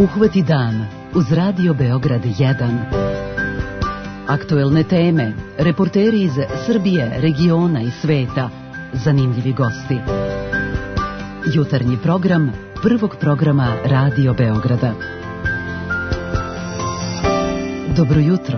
Uhvati dan uz Radio Beograd 1. Aktuelne teme, reporteri iz Srbije, regiona i sveta, zanimljivi gosti. Jutarnji program Prvog programa Radio Beograda. Dobro jutro.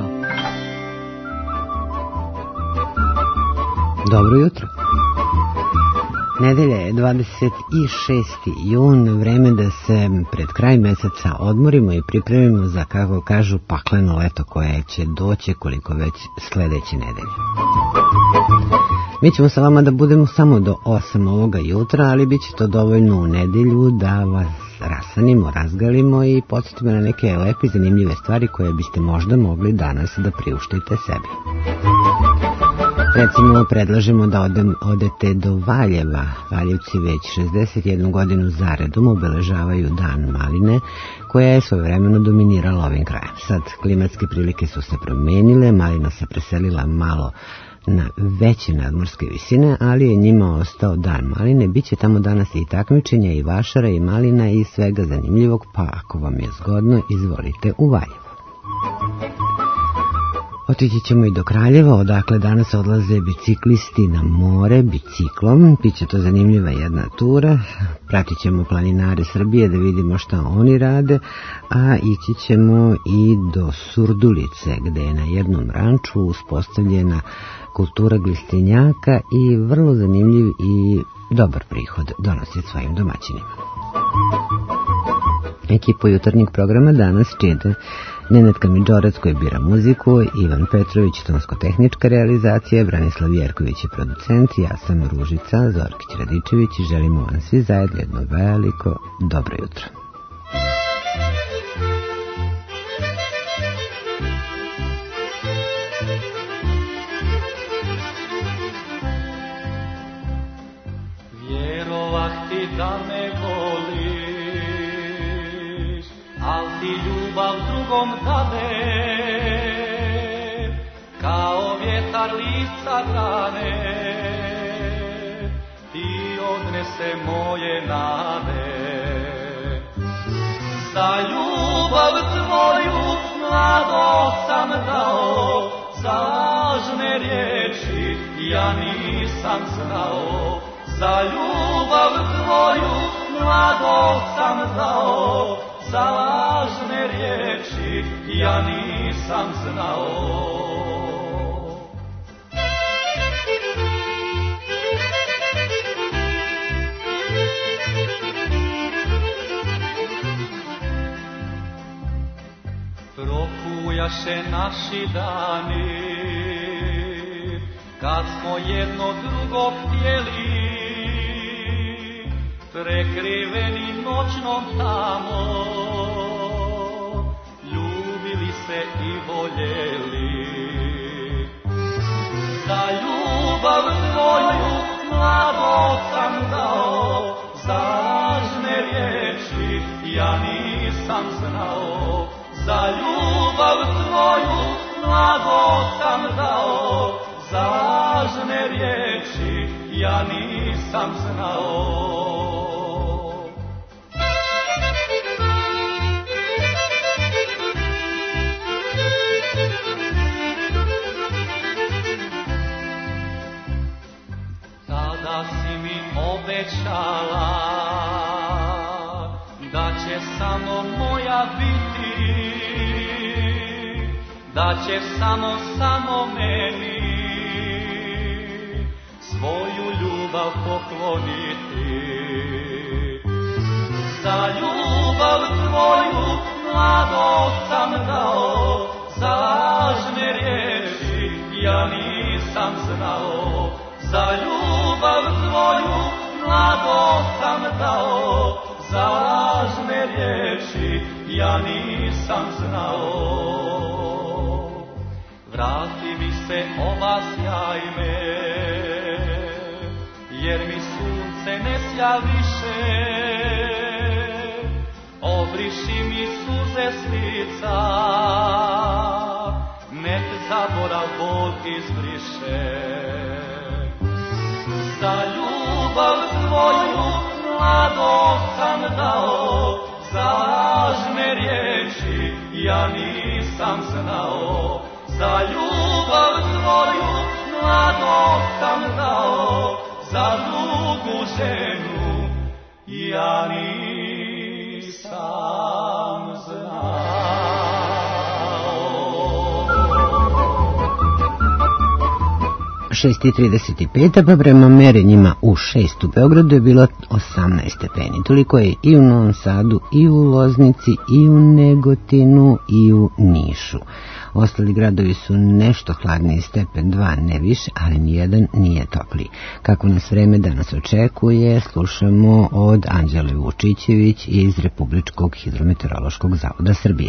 Dobro jutro. Nedelja je 26. jun, vreme da se pred kraj meseca odmorimo i pripremimo za, kako kažu, pakleno leto koje će doći koliko već sledeće nedelje. Mi ćemo sa vama da budemo samo do 8 ovoga jutra, ali bit će to dovoljno u nedelju da vas rasanimo, razgalimo i podsjetimo na neke lepe i zanimljive stvari koje biste možda mogli danas da priuštite sebi. Recimo, predlažemo da odete do Valjeva. Valjevci već 61 godinu zaredom obeležavaju Dan maline, koja je svojevremeno dominirala ovim krajem. Sad, klimatske prilike su se promenile, malina se preselila malo na veće nadmorske visine, ali je njima ostao Dan maline. Biće tamo danas i takmičenja, i vašara, i malina, i svega zanimljivog, pa ako vam je zgodno, izvolite u Valjevo. Otići ćemo i do Kraljeva, odakle danas odlaze biciklisti na more biciklom. Biće to zanimljiva jedna tura. Pratit ćemo planinare Srbije da vidimo šta oni rade, a ići ćemo i do Surdulice, gde je na jednom ranču uspostavljena kultura glistenjaka i vrlo zanimljiv i dobar prihod donosi svojim domaćinima. Ekipu jutarnjeg programa danas čine Nenad Kamidžorac koji bira muziku, Ivan Petrović tonsko-tehnička realizacija, Branislav Jerković je producent, ja sam Ružica Zorkić Radičević i želimo vam svi zajedno jedno veliko dobro jutro. Vjerovati da me voliš, al ti ljubav drugom dade, kao vjetar lica grane, ti odnese moje nade. Za ljubav tvoju mlado sam dao, za lažne riječi ja nisam znao. Za ljubav tvoju mlado sam dao, za lažne riječi ja nisam znao. Prokujaše naši dani, kad smo jedno drugo htjeli, prekriveni noćnom tamo, ljubili se i voljeli. Za ljubav tvoju mlado sam dao, za lažne riječi ja nisam znao. Za ljubav tvoju mlado sam dao, za lažne riječi ja nisam znao. Tada si mi obećala da će samo moja biti, da će samo meni svoju ljubav pokloniti. Za ljubav tvoju mlado sam dao, za lažne riječi ja nisam znao. Za ljubav tvoju mlado sam dao, za lažne riječi ja nisam znao. Vrati mi se ova sjaj me, jer mi sunce ne sja više. Obriši mi suze s lica, nek zaborav bol izbriše. Za ljubav tvoju mlado sam dao, za lažne ženu, ja nisam znao. 6:35, pa prema merenjima u 6 u Beogradu je bilo 18 stepeni. Toliko je i u Novom Sadu, i u Loznici, i u Negotinu, i u Nišu. Ostali gradovi su nešto hladniji, stepen 2, ne više, ali nijedan nije topliji. Kako nas vreme danas očekuje, slušamo od Anđele Vučićević iz Republičkog hidrometeorološkog zavoda Srbije.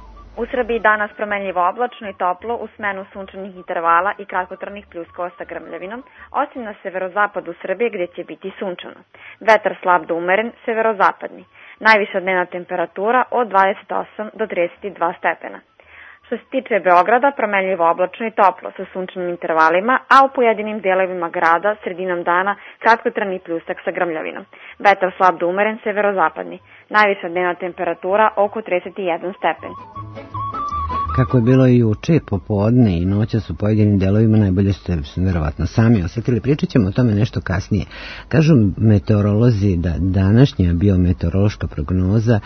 U Srbiji danas promenljivo oblačno i toplo u smenu sunčanih intervala i kratkotrajnih pljuskova sa grmljavinom, osim na severozapadu Srbije gdje će biti sunčano. Vetar slab do umeren, severozapadni. Najviša dnevna temperatura od 28 do 32 stepena. Što se tiče Beograda, promenljivo oblačno i toplo sa sunčanim intervalima, a u pojedinim delovima grada sredinom dana kratkotrajni pljusak sa grmljavinom. Vetar slab do umeren, severozapadni. Najviša dnevna temperatura oko 31 stepen. Kako je bilo i juče, popodne i noćas u pojedinim delovima, najbolje ste verovatno sami osjetili. Pričat ćemo o tome nešto kasnije. Kažu meteorolozi da današnja biometeorološka prognoza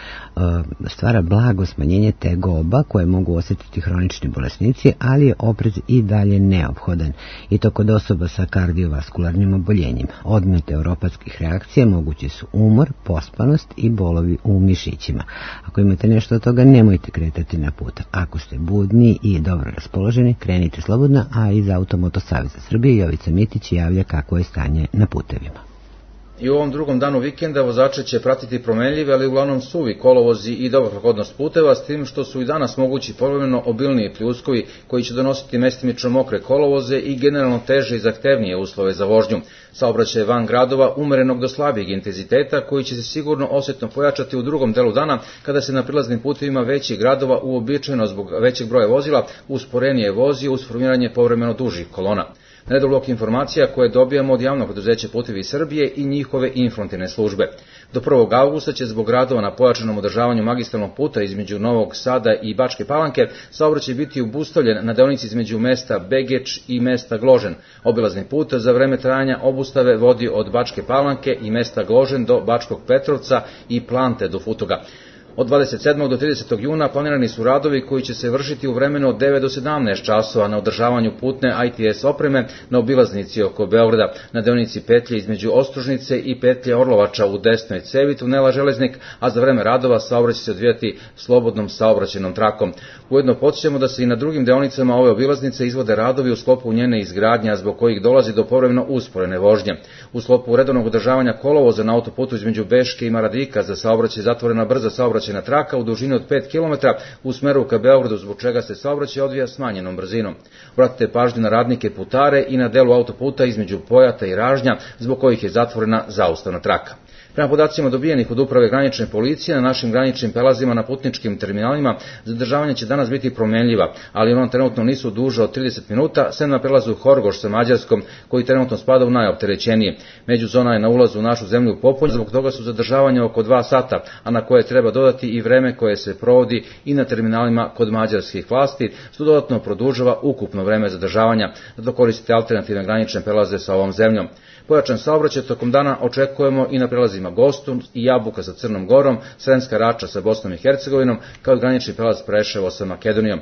stvara blago smanjenje tegoba koje mogu osjetiti hronični bolesnici, ali je oprez i dalje neophodan. I to kod osoba sa kardiovaskularnim oboljenjima. Od meteoropatskih reakcija mogući su umor, pospanost i bolovi u mišićima. Ako imate nešto od toga, nemojte kretati na put. Ako ste budni i dobro raspoloženi, krenite slobodno, a iz Automoto Saveza Srbije Jovica Mitić javlja kako je stanje na putevima. I u ovom drugom danu vikenda vozače će pratiti promenljivi, ali uglavnom suvi kolovozi i dobra prohodnost puteva, s tim što su i danas mogući povremeno obilniji pljuskovi koji će donositi mestimično mokre kolovoze i generalno teže i zahtevnije uslove za vožnju. Saobraćaj van gradova umerenog do slabijeg intenziteta koji će se sigurno osjetno pojačati u drugom delu dana kada se na prilaznim putevima većih gradova uobičajeno zbog većeg broja vozila usporenije vozi uz formiranje povremeno dužih kolona. Nedovoljno informacija koje dobijamo od javnog preduzeća Putevi Srbije i njihove informativne službe. Do 1. avgusta će zbog radova na pojačanom održavanju magistralnog puta između Novog Sada i Bačke Palanke saobraćaj biti obustavljen na deonici između mesta Begeč i mesta Gložen. Obilazni put za vreme trajanja obustave vodi od Bačke Palanke i mesta Gložen do Bačkog Petrovca i Plante do Futoga. Od 27. do 30. juna planirani su radovi koji će se vršiti u vremenu od 9 do 17 časova na održavanju putne ITS opreme na obilaznici oko Beograda, na deonici petlje između Ostružnice i petlje Orlovača u desnoj cevi tunela Železnik, a za vreme radova saobraćaj se odvijati slobodnom saobraćajnom trakom. Ujedno podsjećamo da se i na drugim deonicama ove obilaznice izvode radovi u sklopu njene izgradnje, zbog kojih dolazi do povremeno usporene vožnje. U sklopu redovnog održavanja kolovoza na autoputu između Beške i Maradika za saobraćaj zatvorena brza saobraćajna traka u dužini od 5 km u smeru ka Beogradu, zbog čega se saobraćaj odvija smanjenom brzinom. Obratite pažnju na radnike putare i na delu autoputa između Pojata i Ražnja, zbog kojih je zatvorena zaustavna traka. Prema podacima dobijenih od Uprave granične policije, na našim graničnim prelazima na putničkim terminalima zadržavanje će danas biti promenljiva, ali ono trenutno nisu duže od 30 minuta, sem na prelazu Horgoš sa Mađarskom, koji trenutno spada u najopterećeniji. Međuzona je na ulazu u našu zemlju Popolj, zbog toga su zadržavanja oko 2 sata, a na koje treba dodati i vreme koje se provodi i na terminalima kod mađarskih vlasti, što dodatno produžava ukupno vreme zadržavanja. Zato koristite alternativne granične prelaze sa ovom zemljom. Pojačan saobraćaj tokom dana očekujemo i na prelazima Gostun i Jabuka sa Crnom Gorom, Sremska Rača sa Bosnom i Hercegovinom, kao i granični prelaz Preševo sa Makedonijom.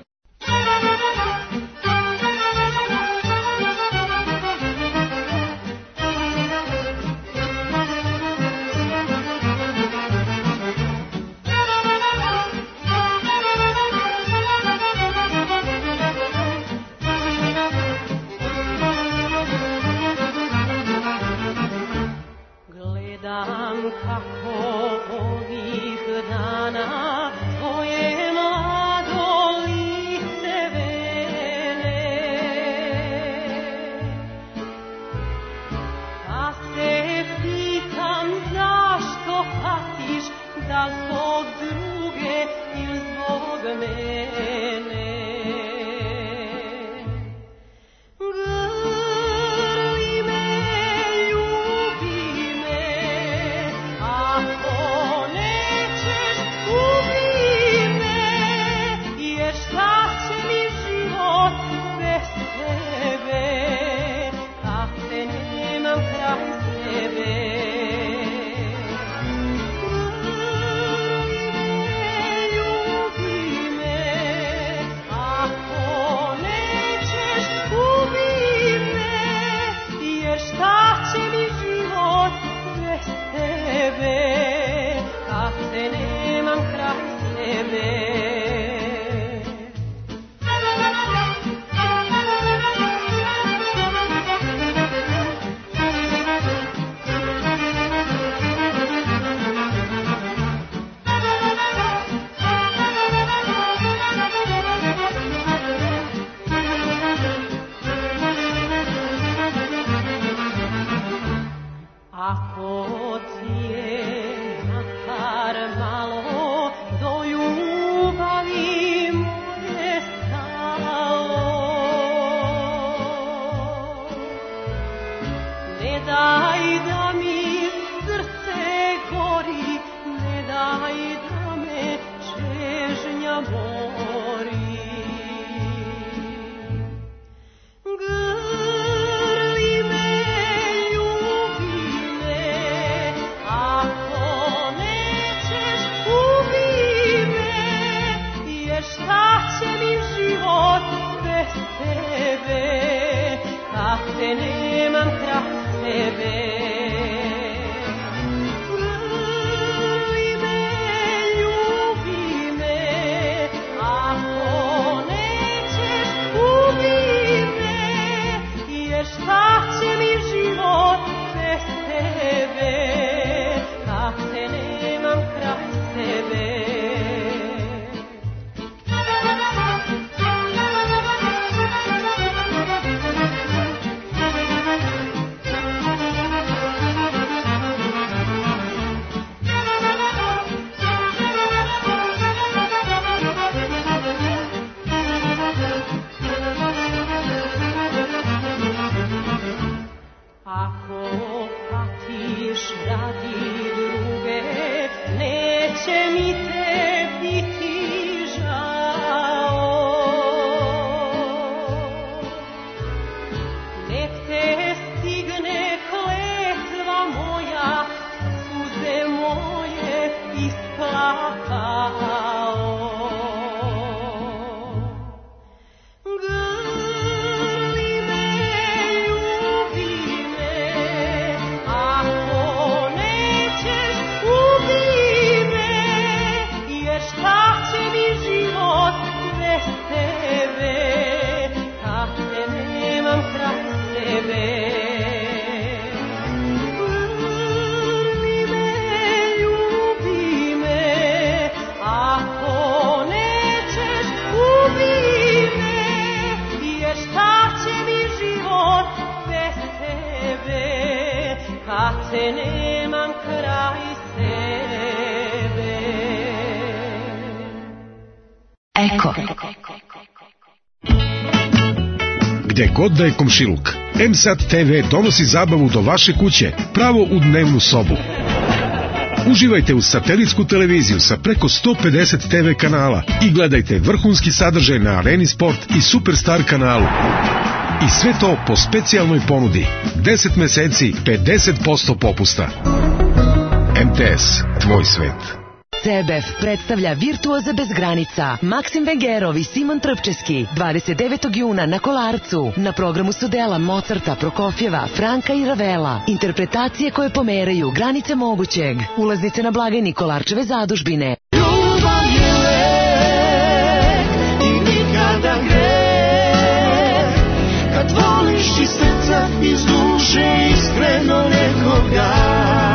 Kraj sebe nemam kraj sebe. Ako ti je makar malo do ljubavi moje stalo, ne daj da mi srce gori, ne daj da me čežnja mori. Grli me, ljubi me, ako nećeš ubi me, jer šta će mi život bez tebe, kad te nemam kraj sebe. Grli me, ljubi me, ako nećeš ubi me, jer šta će mi život bez tebe, kad te nemam kraj sebe. Ako patiš radi druge, neće mi te biti žao. Nek te stigne kletva moja, suze moje isplakao. Grli me, ljubi me, ako nećeš ubi me, jer šta će mi život bez tebe, kad te nemam kraj sebe. Grli me, ljubi me, ako nećeš ubi me, jer šta će mi život bez tebe, kad te nemam kraj sebe. Eko. Gde god da je komšiluk, M-Sad TV donosi zabavu do vaše kuće, pravo u dnevnu sobu. Uživajte uz satelitsku televiziju sa preko 150 TV kanala i gledajte vrhunski sadržaj na Areni Sport i Superstar kanalu. I sve to po specijalnoj ponudi. 10 meseci, 50% popusta. MTS, tvoj svet. CBF predstavlja Virtuoza bez granica. Maksim Vengerov i Simon Trpčeski 29. juna na Kolarcu. Na programu su dela Mozarta, Prokofjeva, Franka i Ravela. Interpretacije koje pomeraju granice mogućeg. Ulaznice na blagajni Kolarčeve zadužbine. Ljubav je lek i nikada greh, kad voliš iz srca, iz duše, iskreno nekoga.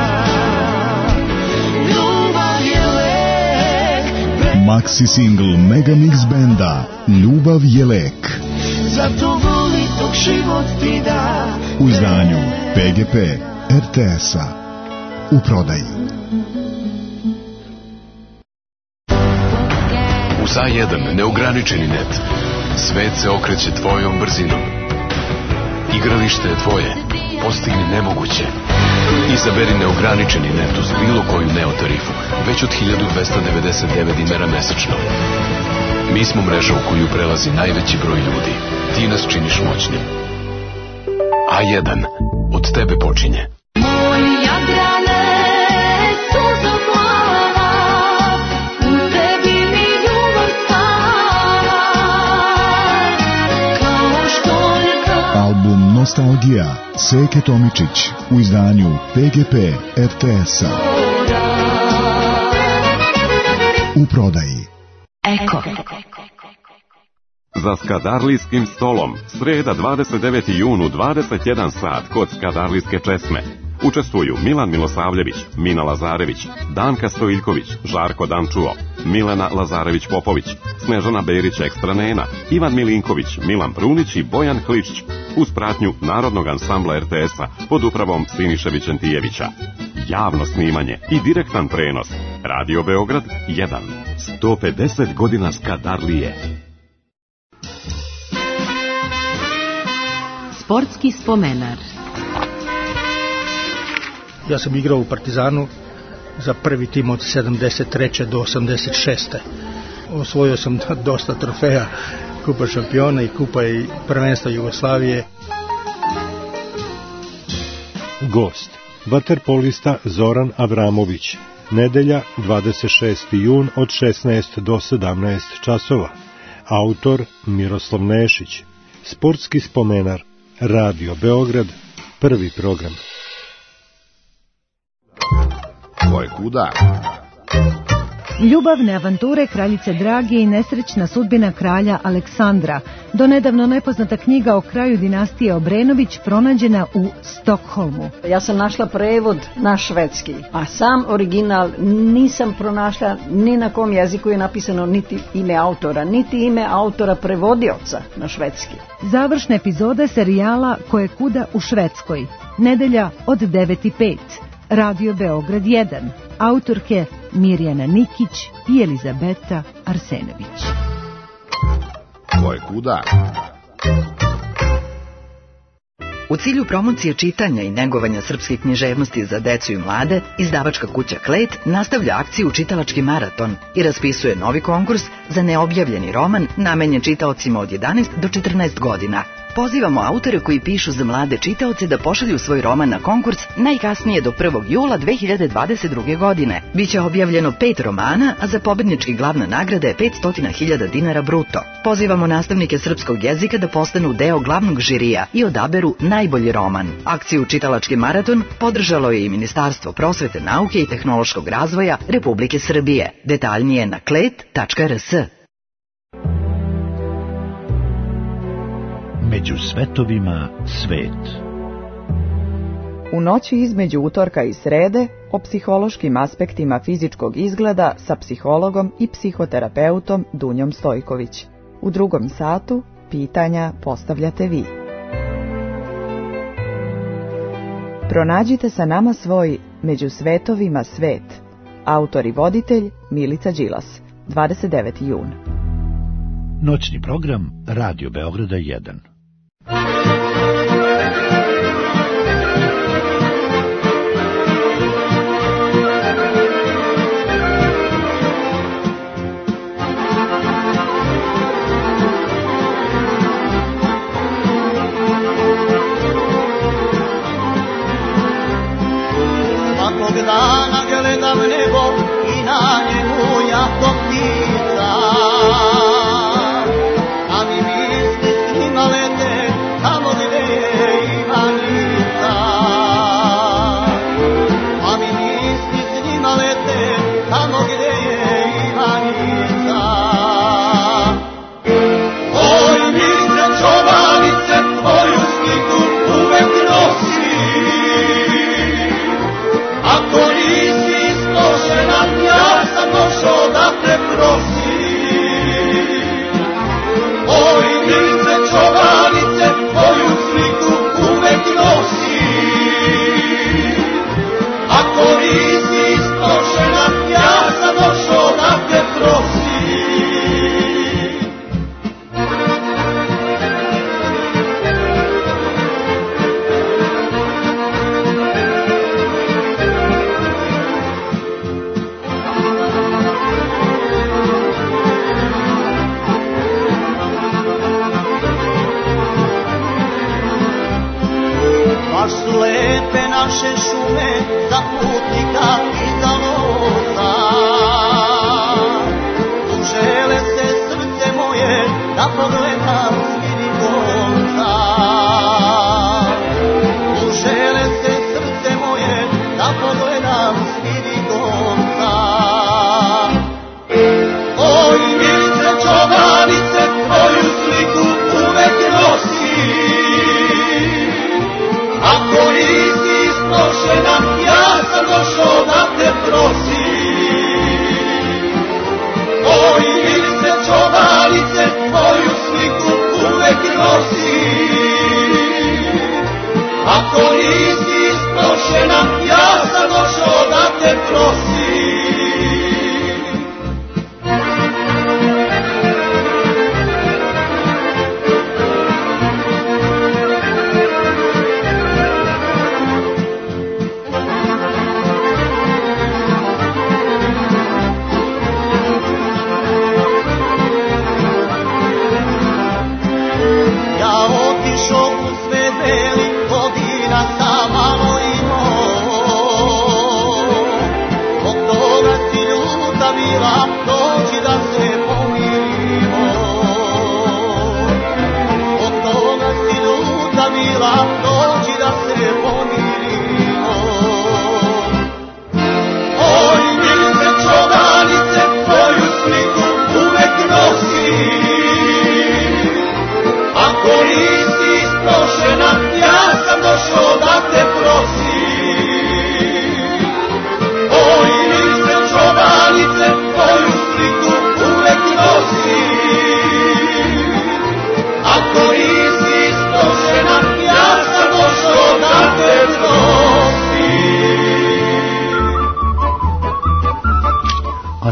Maxi single Megamix benda Ljubav je lek. Zato voli dok život ti da. U izdanju PGP RTS-a. U prodaji. Uz A1 neograničeni net. Svet se okreće tvojom brzinom. Igralište je tvoje. Postigni nemoguće. Izaberi neograničeni net uz bilo koju Neo tarifu, već od 1299 dinara mesečno. Mi smo mreža u koju prelazi najveći broj ljudi. Ti nas činiš moćnim. A1. Od tebe počinje. Moj Jadrane, suzo plava, u tebi mi ljubav spava, kao školjka. Album Nostalgija Seke Tomičić u izdanju PGP RTS-a. u prodaji. Eko. Za skadarlijskim stolom, sreda 29. junu, 21 sat, kod Skadarlijske česme. Učestvuju Milan Milosavljević, Mina Lazarević, Danka Stojiljković, Žarko Dančuo, Milena Lazarević-Popović, Snežana Berić Ekstranena, Ivan Milinković, Milan Brunić i Bojan Kličić, uz pratnju Narodnog ansambla RTS-a pod upravom Siniše Vićentijevića. Javno snimanje i direktan prenos. Radio Beograd 1. 150 godina Skadarlije. Sportski spomenar. Ja sam igrao u Partizanu za prvi tim od 73. do 86. Osvojio sam dosta trofeja, kupa šampiona i kupa i prvenstva Jugoslavije. Gost, vaterpolista Zoran Avramović. Nedelja, 26. jun od 16 do 17 časova. Autor Miroslav Nešić. Sportski spomenar. Radio Beograd, prvi program. Ko je kuda? Ljubavne avanture kraljice Drage i nesrećna sudbina kralja Aleksandra. Donedavno nepoznata knjiga o kraju dinastije Obrenović pronađena u Stokholmu. Ja sam našla prevod na švedski, a sam original nisam pronašla ni na kom jeziku je napisano niti ime autora, niti ime autora prevodioca na švedski. Završna epizoda serijala Ko je kuda u Švedskoj. Nedelja od 9:05. Radio Beograd 1. Autorke Mirjana Nikić i Elizabeta Arsenović. Ko je kuda? U cilju promocije čitanja i negovanja srpske književnosti za decu i mlade, izdavačka kuća Klet nastavlja akciju Čitalački maraton i raspisuje novi konkurs za neobjavljeni roman namenjen čitaocima od 11 do 14 godina. Pozivamo autore koji pišu za mlade čitaoce da pošalju svoj roman na konkurs najkasnije do 1. jula 2022. godine. Biće objavljeno 5 romana, a za pobednički glavna nagrada je 500.000 dinara bruto. Pozivamo nastavnike srpskog jezika da postanu deo glavnog žirija i odaberu najbolji roman. Akciju Čitalački maraton podržalo je i Ministarstvo prosvete, nauke i tehnološkog razvoja Republike Srbije. Detaljnije na klet.rs. Među svetovima svet. U noći između utorka i srede o psihološkim aspektima fizičkog izgleda sa psihologom i psihoterapeutom Dunjom Stojković. U drugom satu pitanja postavljate vi. Pronađite sa nama svoj Među svetovima svet. Autor i voditelj Milica Đilas. 29. jun. Noćni program Radio Beograda 1. Svakog dana gledam nebo i na njemu jako ptica, a mi misli s njima lete tamo gde je Ivanica, a mi misli s njima lete tamo gde je Ivanica. Oj, misle čobanice, tvoju sliku uvek nosi, ako nisi ispošena, ja sam došao da te prosim.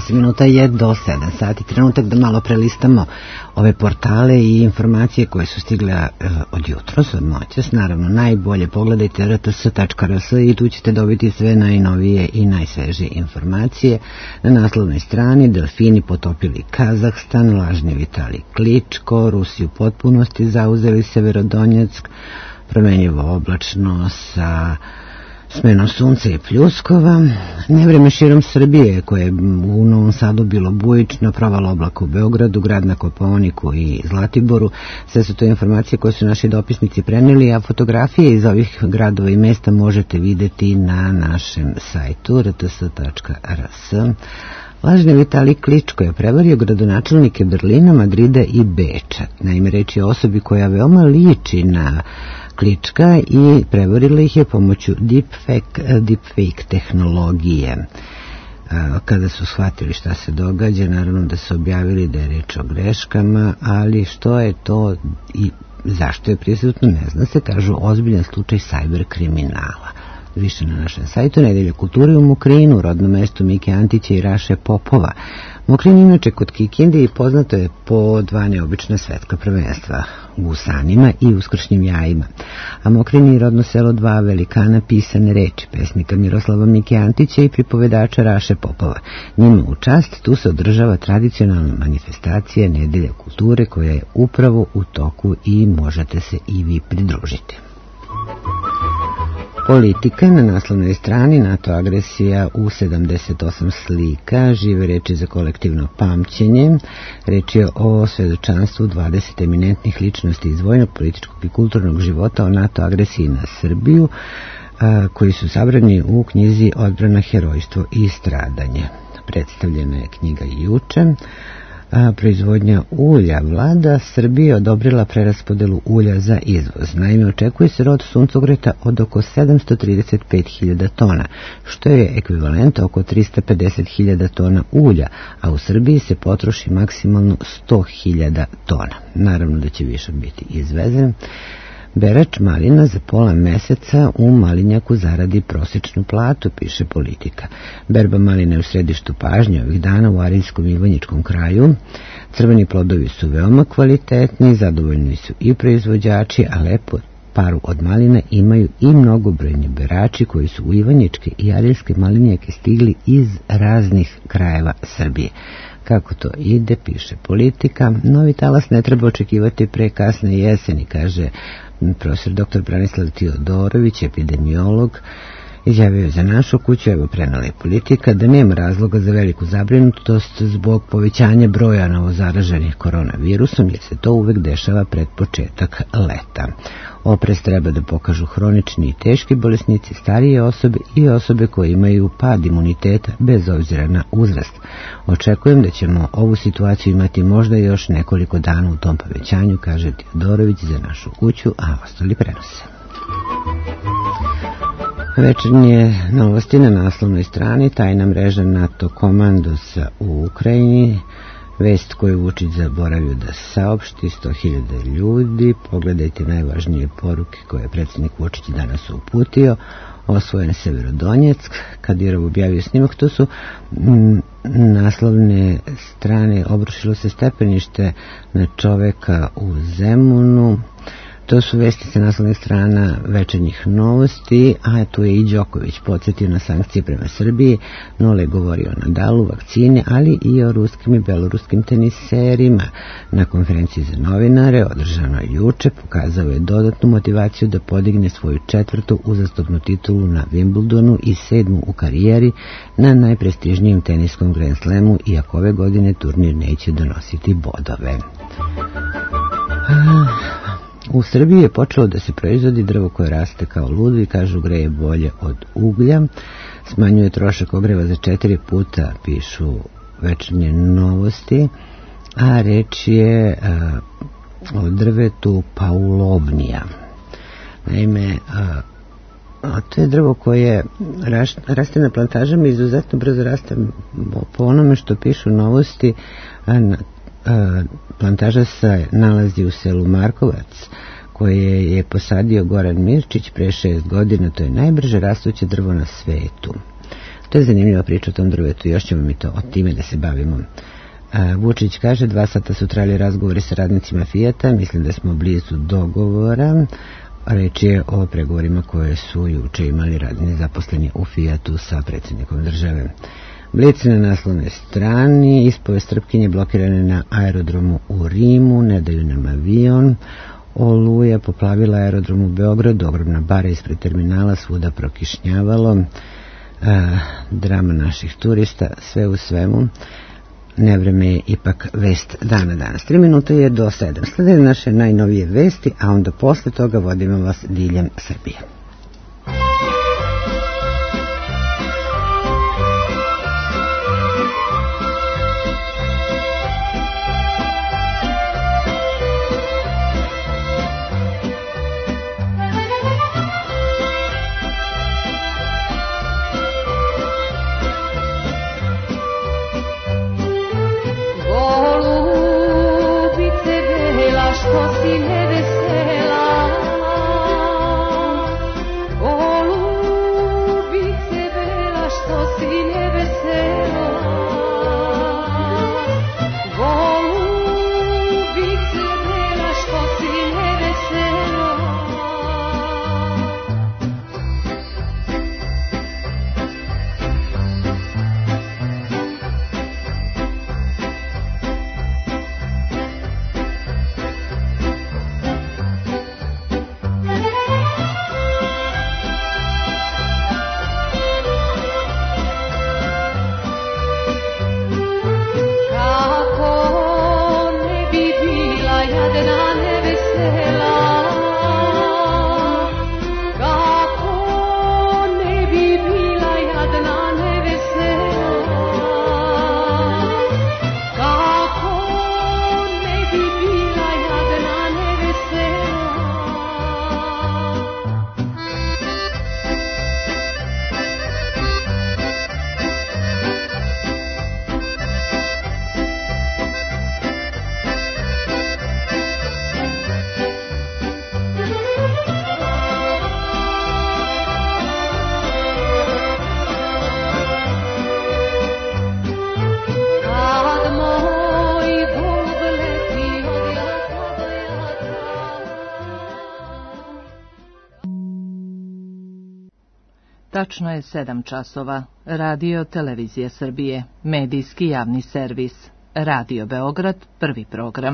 8 minuta je do 7 sati. Trenutak da malo prelistamo ove portale i informacije koje su stigle od jutros, od noćas. Naravno, najbolje pogledajte rts.rs i tu ćete dobiti sve najnovije i najsvežije informacije. Na naslovnoj strani delfini potopili Kazahstan, lažni Vitali Kličko, Rusi u potpunosti zauzeli Severodonjeck, promenljivo oblačno sa smenom sunca i pljuskova, nevreme širom Srbije koje je u Novom Sadu bilo bujično, proval oblaka u Beogradu, grad na Kopaoniku i Zlatiboru. Sve su to informacije koje su naši dopisnici preneli, a fotografije iz ovih gradova i mesta možete videti na našem sajtu rts.rs. Lažni Vitali Kličko je prevario gradonačelnike Berlina, Madrida i Beča. Naime, reč je o osobi koja veoma liči na Klička i prevarila ih je pomoću deepfake tehnologije. Kada su shvatili šta se događa, naravno da su objavili da je reč o greškama, ali što je to i zašto je prisutno, ne zna se, kažu ozbiljan slučaj sajber kriminala. Više na našem sajtu. Nedelja kulture u Mokrinu, rodnom mestu Mike Antića i Raše Popova. Mokrin inače kod Kikinde i poznato je po dva neobična svetska prvenstva, gusanima i uskršnjim jajima. A Mokrin je rodno selo dva velikana pisane reči, pesnika Miroslava Mike Antića i pripovedača Raše Popova. Njima u čast tu se održava tradicionalna manifestacija Nedelja kulture koja je upravo u toku i možete se i vi pridružiti. Politika na naslovnoj strani, NATO agresija u 78 slika, žive reči za kolektivno pamćenje. Reč je o svedočanstvu 20 eminentnih ličnosti iz vojnog, političkog i kulturnog života o NATO agresiji na Srbiju, koji su sabrani u knjizi Odbrana, herojstvo i stradanje. Predstavljena je knjiga juče. Proizvodnja ulja. Vlada Srbije odobrila preraspodelu ulja za izvoz. Naime, očekuje se rod suncokreta od oko 735.000 tona, što je ekvivalent oko 350.000 tona ulja, a u Srbiji se potroši maksimalno 100.000 tona. Naravno da će više biti izvezen. Berač malina za pola meseca u Malinjaku zaradi prosječnu platu, piše Politika. Berba maline u središtu pažnje ovih dana u Arilskom i Ivanjičkom kraju. Crveni plodovi su veoma kvalitetni, zadovoljni su i proizvođači, a lepo paru od malina imaju i mnogobrojni berači koji su u Ivanjičke i Arilske malinjake stigli iz raznih krajeva Srbije. Kako to ide, piše Politika. Novi talas ne treba očekivati pre kasne jeseni, kaže profesor dr. Branislav Teodorović, epidemiolog. Izjavio je za našu kuću, evo prenala je Politika, da nema razloga za veliku zabrinutost zbog povećanja broja novozaraženih koronavirusom, jer se to uvek dešava pred početak leta. Oprez treba da pokažu hronični i teški bolesnici, starije osobe i osobe koje imaju pad imuniteta bez obzira na uzrast. Očekujem da ćemo ovu situaciju imati možda još nekoliko dana u tom povećanju, kaže Teodorović za našu kuću, a ostali prenose. Večernje novosti na naslovnoj strani, tajna mreža NATO komandosa u Ukrajini, vest koju Vučić zaboravio da saopšti, 100.000 ljudi, pogledajte najvažnije poruke koje je predsjednik Vučić danas uputio, osvojen Severodonjeck, Kadirov objavio snimak, to su naslovne strane, obrušilo se stepenište na čoveka u Zemunu. To su vesti sa naslovnih strana večernjih novosti, a tu je i Đoković podsjetio na sankcije prema Srbiji, Nole govorio o Nadalu, vakcine, ali i o ruskim i beloruskim teniserima. Na konferenciji za novinare, održano juče, pokazao je dodatnu motivaciju da podigne svoju 4. uzastopnu titulu na Wimbledonu i 7. u karijeri na najprestižnijem teniskom Grand Slamu, iako ove godine turnir neće donositi bodove. U Srbiji je počelo da se proizvodi drvo koje raste kao ludo i kažu greje bolje od uglja. Smanjuje trošak ogreva za 4 puta, pišu večernje novosti, a reč je o drvetu paulovnija. Naime, to je drvo koje raste na plantažama i izuzetno brzo raste. Po onome što pišu novosti, plantaža se nalazi u selu Markovac, koje je posadio Goran Mirčić pre 6 godina. To je najbrže rastuće drvo na svetu. To je zanimljiva priča o tom drvetu, još ćemo mi to od time da se bavimo. Vučić kaže, 2 sata su trajali razgovori sa radnicima Fijata, mislim da smo blizu dogovora. Reč je o pregovorima koje su juče imali radni zaposleni u Fijatu sa predsjednikom države. Blic na naslovnoj strani, ispovest Srpkinje blokirane na aerodromu u Rimu, ne daju nam avion. Oluja poplavila aerodrom u Beogradu, ogromna bara ispred terminala, svuda prokišnjavalo. Drama naših turista, sve u svemu. Nevreme je ipak vest dana danas. 3 minuta je do 7. Slede naše najnovije vesti, a onda posle toga vodimo vas diljem Srbije. Što si nevesela, Tačno je 7 časova. Radio Televizija Srbije. Medijski javni servis. Radio Beograd, prvi program.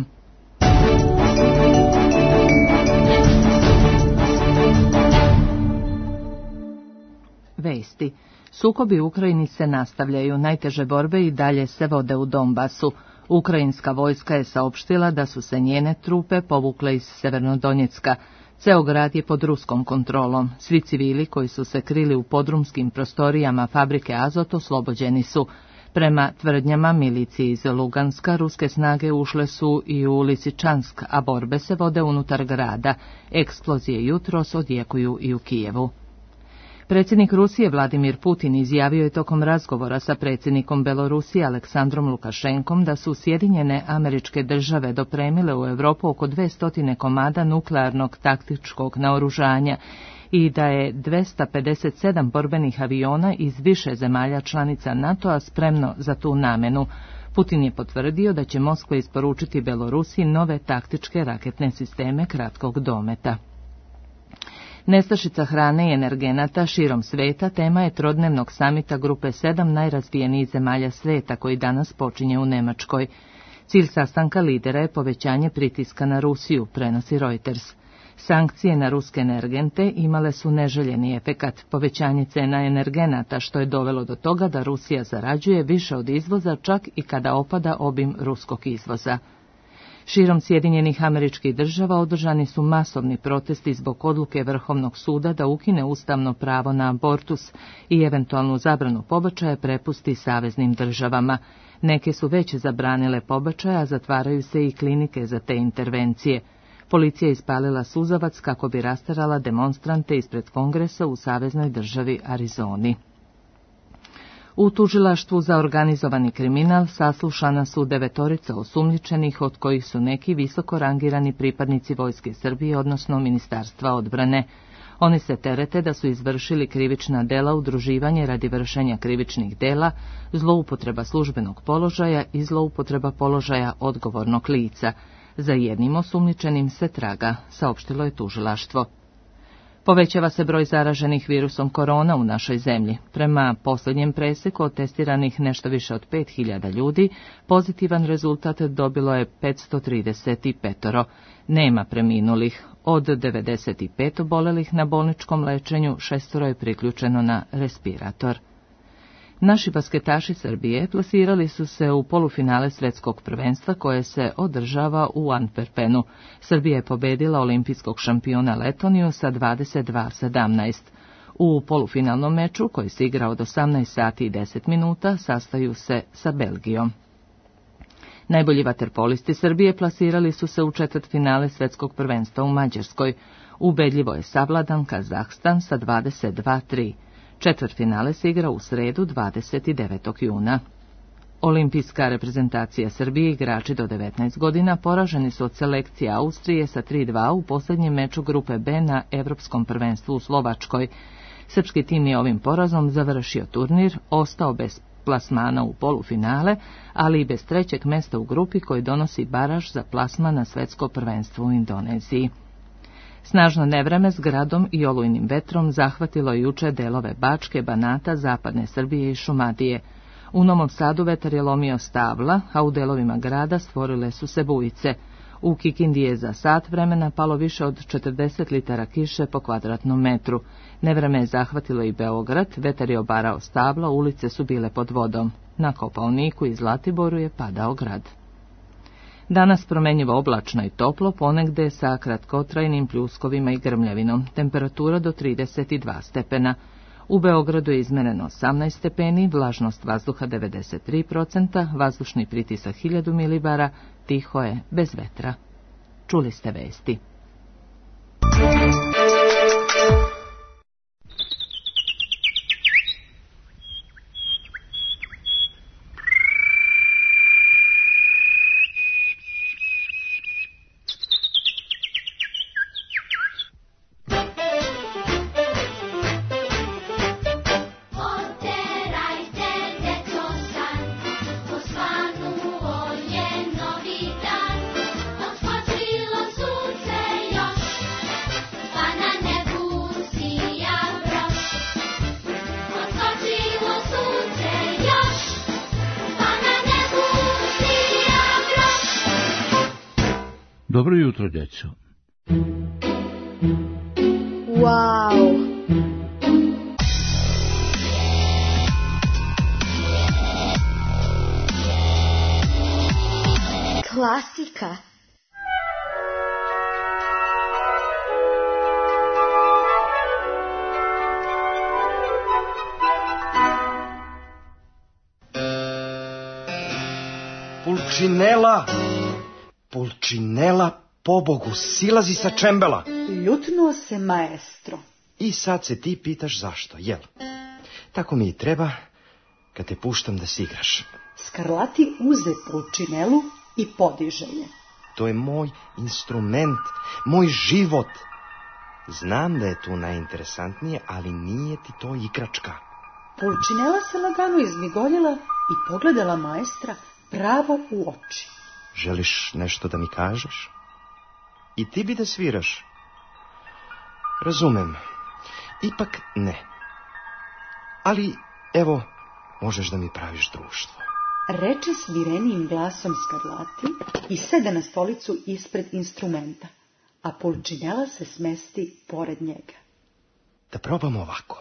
Vesti. Sukobi u Ukrajini se nastavljaju. Najteže borbe i dalje se vode u Donbasu. Ukrajinska vojska je saopštila da su se njene trupe povukle iz Severnodonjecka. Ceo grad je pod ruskom kontrolom. Svi civili koji su se krili u podrumskim prostorijama fabrike Azot oslobođeni su. Prema tvrdnjama milicije iz Luganska, ruske snage ušle su i u Lisičansk, a borbe se vode unutar grada. Eksplozije jutros odjekuju i u Kijevu. Predsjednik Rusije Vladimir Putin izjavio je tokom razgovora sa predsjednikom Belorusije Aleksandrom Lukašenkom da su Sjedinjene Američke Države dopremile u Europu oko 200 komada nuklearnog taktičkog naoružanja i da je 257 borbenih aviona iz više zemalja članica NATO-a spremno za tu namenu. Putin je potvrdio da će Moskva isporučiti Belorusiji nove taktičke raketne sisteme kratkog dometa. Nestašica hrane i energenata širom sveta tema je trodnevnog samita grupe 7 najrazvijenijih zemalja sveta koji danas počinje u Nemačkoj. Cilj sastanka lidera je povećanje pritiska na Rusiju, prenosi Reuters. Sankcije na ruske energente imale su neželjeni efekat, povećanje cena energenata, što je dovelo do toga da Rusija zarađuje više od izvoza čak i kada opada obim ruskog izvoza. Širom Sjedinjenih Američkih Država održani su masovni protesti zbog odluke Vrhovnog suda da ukine ustavno pravo na abortus i eventualnu zabranu pobačaja prepusti saveznim državama. Neke su već zabranile pobačaja, a zatvaraju se i klinike za te intervencije. Policija je ispalila suzavac kako bi rasterala demonstrante ispred Kongresa u saveznoj državi Arizoni. U tužilaštvu za organizovani kriminal saslušana su 9 osumnjičenih, od kojih su neki visoko rangirani pripadnici Vojske Srbije, odnosno Ministarstva odbrane. Oni se terete da su izvršili krivična dela udruživanje radi vršenja krivičnih dela, zloupotreba službenog položaja i zloupotreba položaja odgovornog lica. Za jednim osumnjičenim se traga, saopštilo je tužilaštvo. Povećava se broj zaraženih virusom korona u našoj zemlji. Prema posljednjem preseku od testiranih nešto više od 5000 ljudi, pozitivan rezultat dobilo je 535. Nema preminulih. Od 95 obolelih na bolničkom lečenju, 6 je priključeno na respirator. Naši basketaši Srbije plasirali su se u polufinale svjetskog prvenstva koje se održava u Antwerpenu. Srbija je pobedila olimpijskog šampiona Letoniju sa 22:17. U polufinalnom meču, koji se igra od 18 sati i 10 minuta, sastaju se sa Belgijom. Najbolji vaterpolisti Srbije plasirali su se u četvrtfinale svjetskog prvenstva u Mađarskoj. Ubedljivo je savladan Kazahstan sa 22:3. Četvrtfinale se igra u sredu 29. juna. Olimpijska reprezentacija Srbije, igrači do 19 godina, poraženi su od selekcije Austrije sa 3:2 u posljednjem meču grupe B na Evropskom prvenstvu u Slovačkoj. Srpski tim je ovim porazom završio turnir, ostao bez plasmana u polufinale, ali i bez trećeg mjesta u grupi koji donosi baraž za plasman na svjetsko prvenstvo u Indoneziji. Snažno nevreme s gradom i olujnim vetrom zahvatilo je juče delove Bačke, Banata, zapadne Srbije i Šumadije. U Novom Sadu vetar je lomio stabla, a u delovima grada stvorile su se bujice. U Kikindi je za sat vremena palo više od 40 litara kiše po kvadratnom metru. Nevreme je zahvatilo i Beograd, vetar je obarao stabla, ulice su bile pod vodom. Na Kopaoniku i Zlatiboru je padao grad. Danas promenjivo oblačno i toplo, ponegde sa kratkotrajnim pljuskovima i grmljavinom, temperatura do 32 stepena. U Beogradu je izmereno 18 stepeni, vlažnost vazduha 93%, vazdušni pritisak 1000 milibara, tiho je, bez vetra. Čuli ste vesti. Dobro jutro, djeco. Wow! Klasika. Pulcinella, pobogu, silazi sa čembela. Ljutnuo se maestro. I sad se ti pitaš zašto, jel? Tako mi i treba, kad te puštam da si igraš. Skarlati uze Pulcinellu i podiže je. To je moj instrument, moj život. Znam da je tu najinteresantnije, ali nije ti to igračka. Pulcinella se lagano izmigoljila i pogledala maestra pravo u oči. Želiš nešto da mi kažeš? I ti bi da sviraš? Razumem. Ipak ne. Ali, evo, možeš da mi praviš društvo. Reče smirenijim glasom Skarlati i sede na stolicu ispred instrumenta, a Pulcinella se smesti pored njega. Da probamo ovako.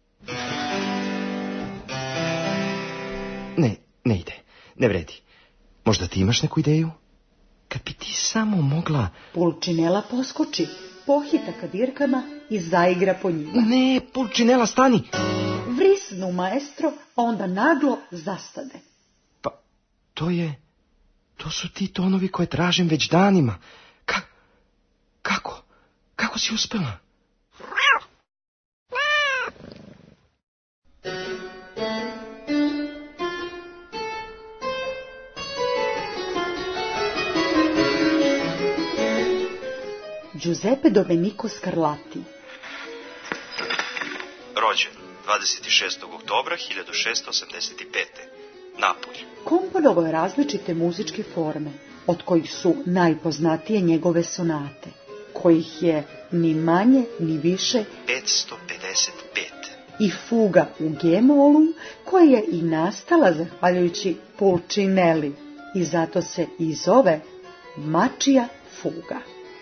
Ne ide, ne vredi. Možda ti imaš neku ideju? Kad bi ti samo mogla... Pulcinella poskoči, pohita ka dirkama i zaigra po njima. Ne, Pulcinella, stani! Vrisnu maestro, a onda naglo zastade. Pa, to su ti tonovi koje tražim već danima. Kako si uspela? Giuseppe Domenico Scarlatti, 26. oktobra 1685. Napulj. Komponovao je različite muzičke forme, od kojih su najpoznatije njegove sonate, kojih je ni manje ni više 555. I fuga u G-molu, koja je i nastala zahvaljujući Pulcinelli i zato se i zove Mačija fuga.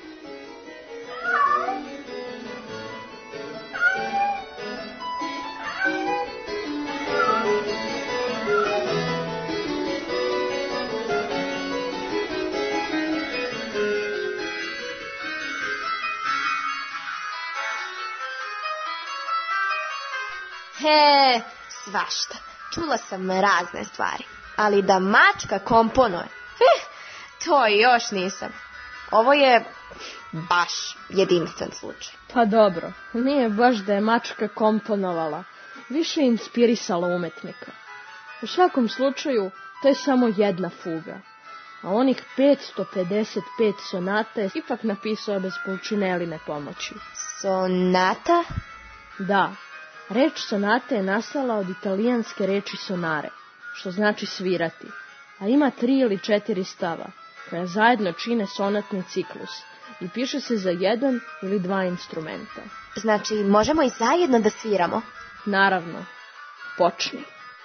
He, svašta. Čula sam razne stvari. Ali da mačka komponuje, to još nisam. Ovo je baš jedinstven slučaj. Pa dobro, nije baš da je mačka komponovala. Više inspirisala umetnika. U svakom slučaju, to je samo jedna fuga. A onih 555 sonata je ipak napisao bez Pulcinelline pomoći. Sonata? Da. Reč sonate je nastala od italijanske reči sonare, što znači svirati, a ima 3 ili 4 stava, koja zajedno čine sonatni ciklus i piše se za 1 ili 2 instrumenta. Znači, možemo i zajedno da sviramo? Naravno. Počni.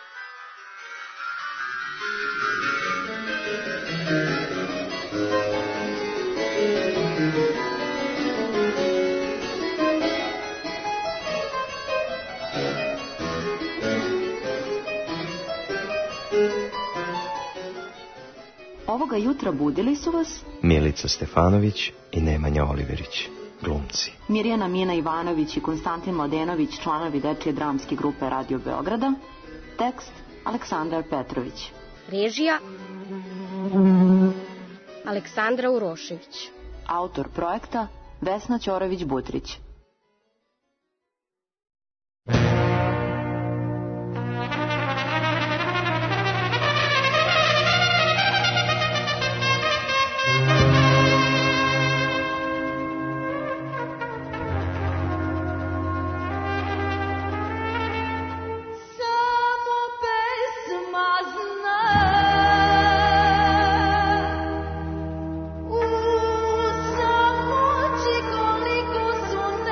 Ovoga jutra budili su vas Milica Stefanović i Nemanja Oliverić, glumci. Mirjana Mina Ivanović i Konstantin Mladenović, članovi dečije dramske grupe Radio Beograda. Tekst Aleksandar Petrović. Režija Aleksandra Urošević. Autor projekta Vesna Ćorović-Butrić. Koliko su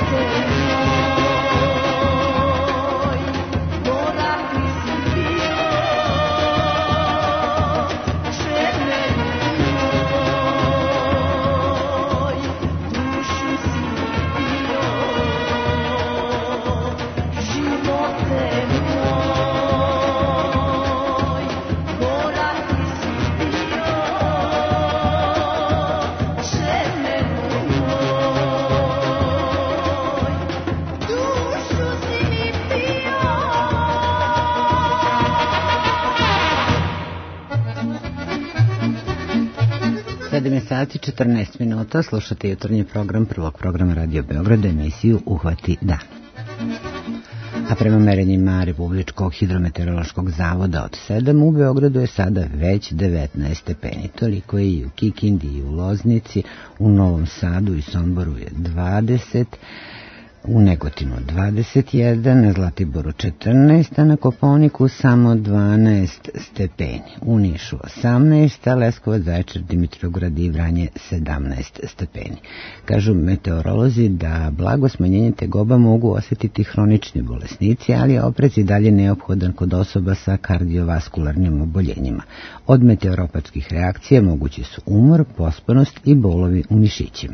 Sati 14 minuta, slušate jutarnji program prvog programa Radio Beograda, emisiju Uhvati dan. A prema merenjima Republičkog hidrometeorološkog zavoda od 7 u Beogradu je sada već 19 stepeni. Toliko je i u Kikindi i u Loznici, u Novom Sadu i Somboru je 20, u Negotinu 21, na Zlatiboru 14, a na Kopaoniku samo 12 stepeni. U Nišu 18, a Leskovac, Zaječar, Dimitrovgrad i Vranje 17 stepeni. Kažu meteorolozi da blago smanjenje tegoba mogu osjetiti hronični bolesnici, ali oprez i dalje neophodan kod osoba sa kardiovaskularnim oboljenjima. Od meteoropatskih reakcija mogući su umor, pospanost i bolovi u mišićima.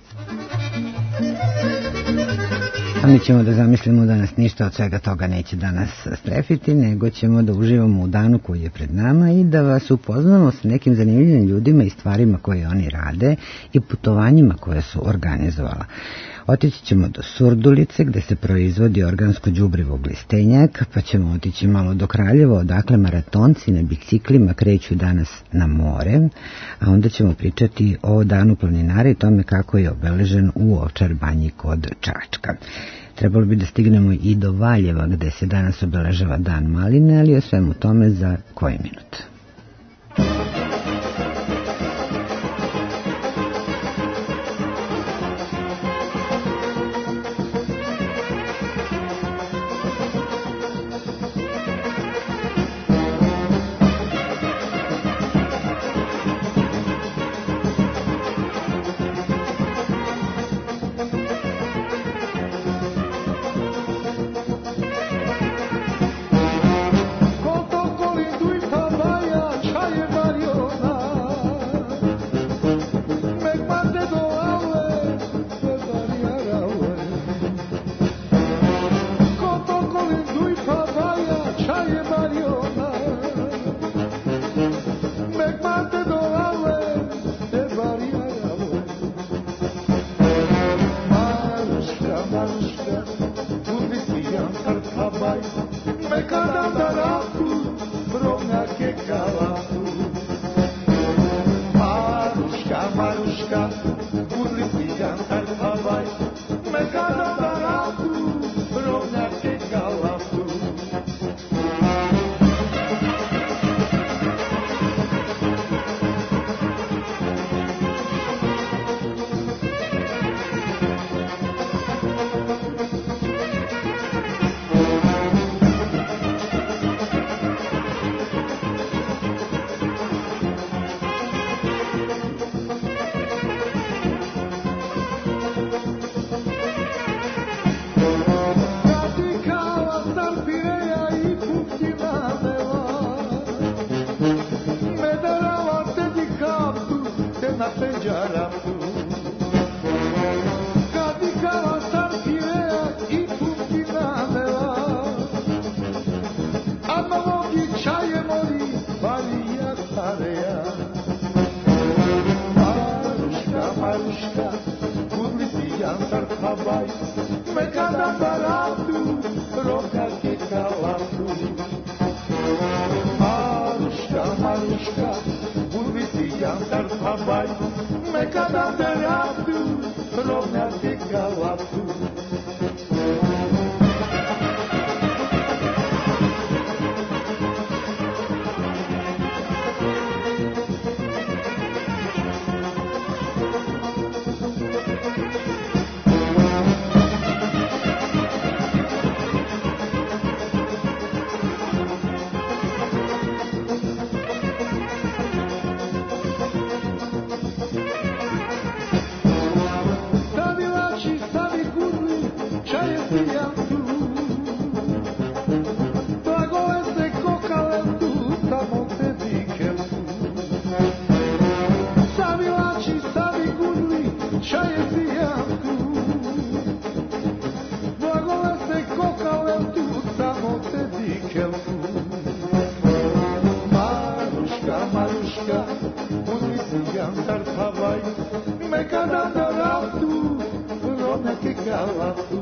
A mi ćemo da zamislimo da nas ništa od svega toga neće danas strefiti, nego ćemo da uživamo u danu koji je pred nama i da vas upoznamo sa nekim zanimljivim ljudima i stvarima koje oni rade i putovanjima koje su organizovala. Otići ćemo do Surdulice gde se proizvodi organsko đubrivo glistenjak, pa ćemo otići malo do Kraljeva, odakle maratonci na biciklima kreću danas na more, a onda ćemo pričati o danu planinara i tome kako je obeležen u Ovčar banji kod Čačka. Trebalo bi da stignemo i do Valjeva gde se danas obeležava dan maline, ali o svemu tome za koji minut. doratu, rodna kekalatu.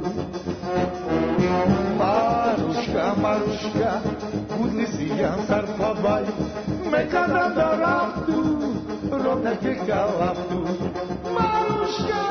Maruška, Maruška, budi si jan sar pabaj, meka doratu, rodna kekalatu. Maruška!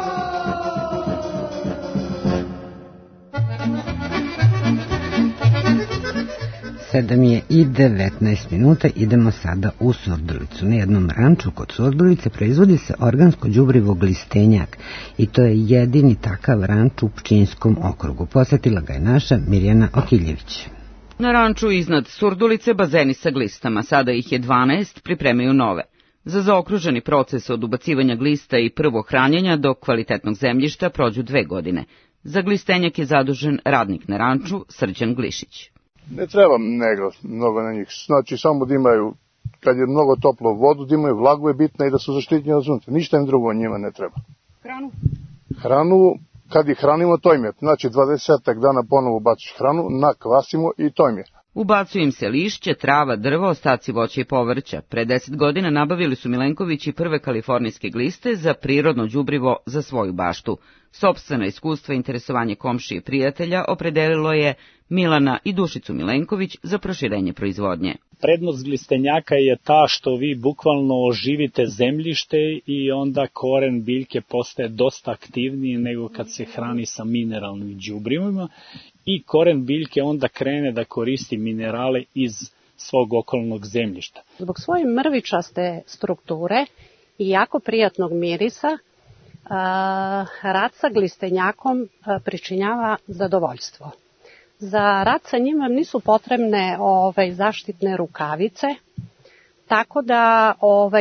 7 je i 19 minuta, idemo sada u Surdulicu. Na jednom ranču kod Surdulice proizvodi se organsko đubrivo glistenjak i to je jedini takav ranč u Pčinjskom okrugu. Posjetila ga je naša Mirjana Okiljević. Na ranču iznad Surdulice bazeni sa glistama, sada ih je 12, pripremaju nove. Za zaokruženi proces od ubacivanja glista i prvog hranjenja do kvalitetnog zemljišta prođu 2 godine. Za glistenjak je zadužen radnik na ranču Srđan Glišić. Ne treba mnogo na njih, znači samo da imaju, kad je mnogo toplo vodu, da imaju vlagu je bitna i da su zaštićeni od sunca, ništa im drugo njima ne treba. Hranu? Hranu, kad ih hranimo, to im je, znači 20 dana ponovo ubaciš hranu, nakvasimo i to im je. Ubacuju im se lišće, trava, drvo, ostaci voća i povrća. Pre 10 godina nabavili su Milenkovići prve kalifornijske gliste za prirodno đubrivo za svoju baštu. Sopstveno iskustvo i interesovanje komšije i prijatelja opredelilo je Milana i Dušicu Milenković za proširenje proizvodnje. Prednost glistenjaka je ta što vi bukvalno oživite zemljište i onda koren biljke postaje dosta aktivniji nego kad se hrani sa mineralnim đubrivima i koren biljke onda krene da koristi minerale iz svog okolnog zemljišta. Zbog svoje mrvičaste strukture i jako prijatnog mirisa, rad sa glistenjakom pričinjava zadovoljstvo. Za rad sa njima nisu potrebne zaštitne rukavice, tako da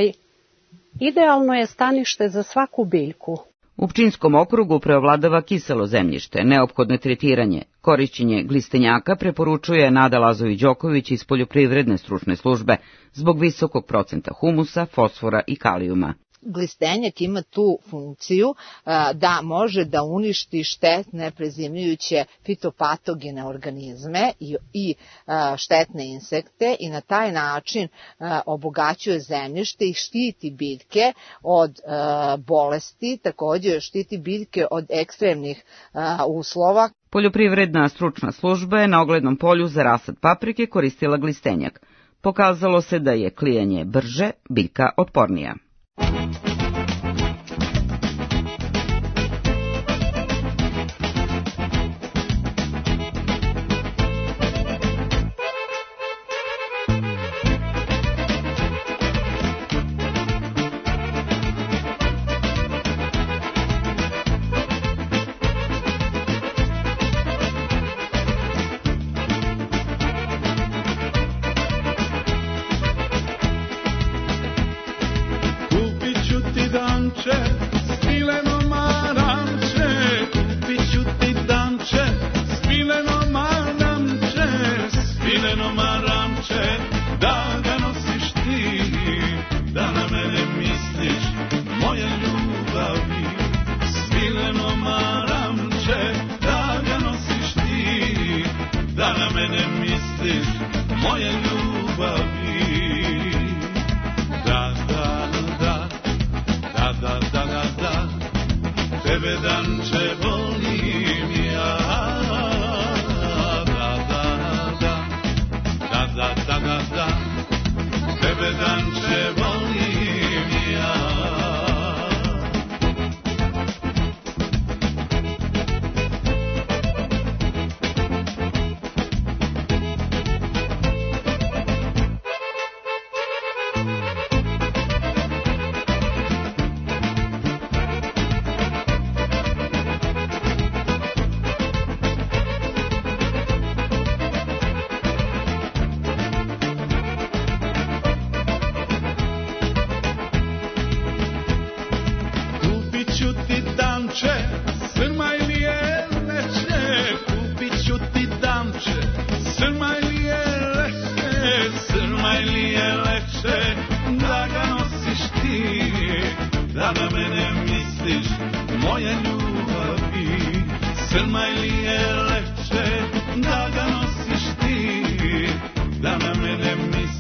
idealno je stanište za svaku biljku. U Pčinjskom okrugu preovladava kiselo zemljište, neophodno je tretiranje. Korišćenje glistenjaka preporučuje Nada Lazović-Đoković iz Poljoprivredne stručne službe zbog visokog procenta humusa, fosfora i kalijuma. Glistenjak ima tu funkciju da može da uništi štetne prezimljujuće fitopatogene organizme i štetne insekte i na taj način obogaćuje zemljište i štiti biljke od bolesti, također štiti biljke od ekstremnih uslova. Poljoprivredna stručna služba je na oglednom polju za rasad paprike koristila glistenjak. Pokazalo se da je klijanje brže, biljka otpornija.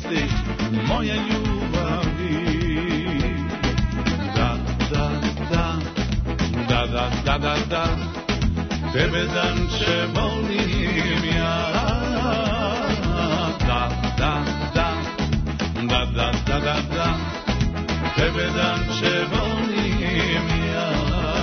Moja ljubavi, da, da, da, da, tebe danče volim ja. Da, da, da, da, da, da, da, da, tebe danče volim ja.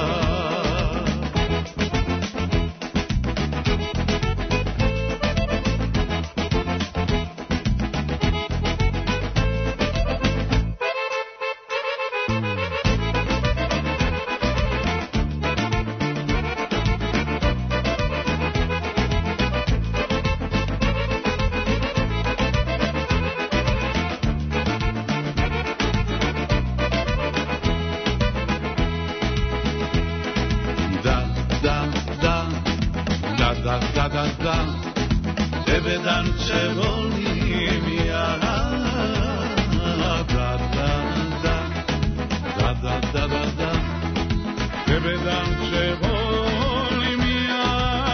Tebe danče volim ja. Da, da, da, da, da, da, da, da, tebe danče volim ja.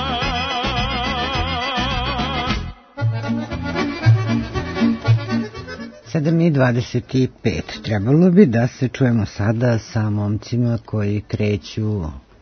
7:25. Trebalo bi da se čujemo sada sa momcima koji kreću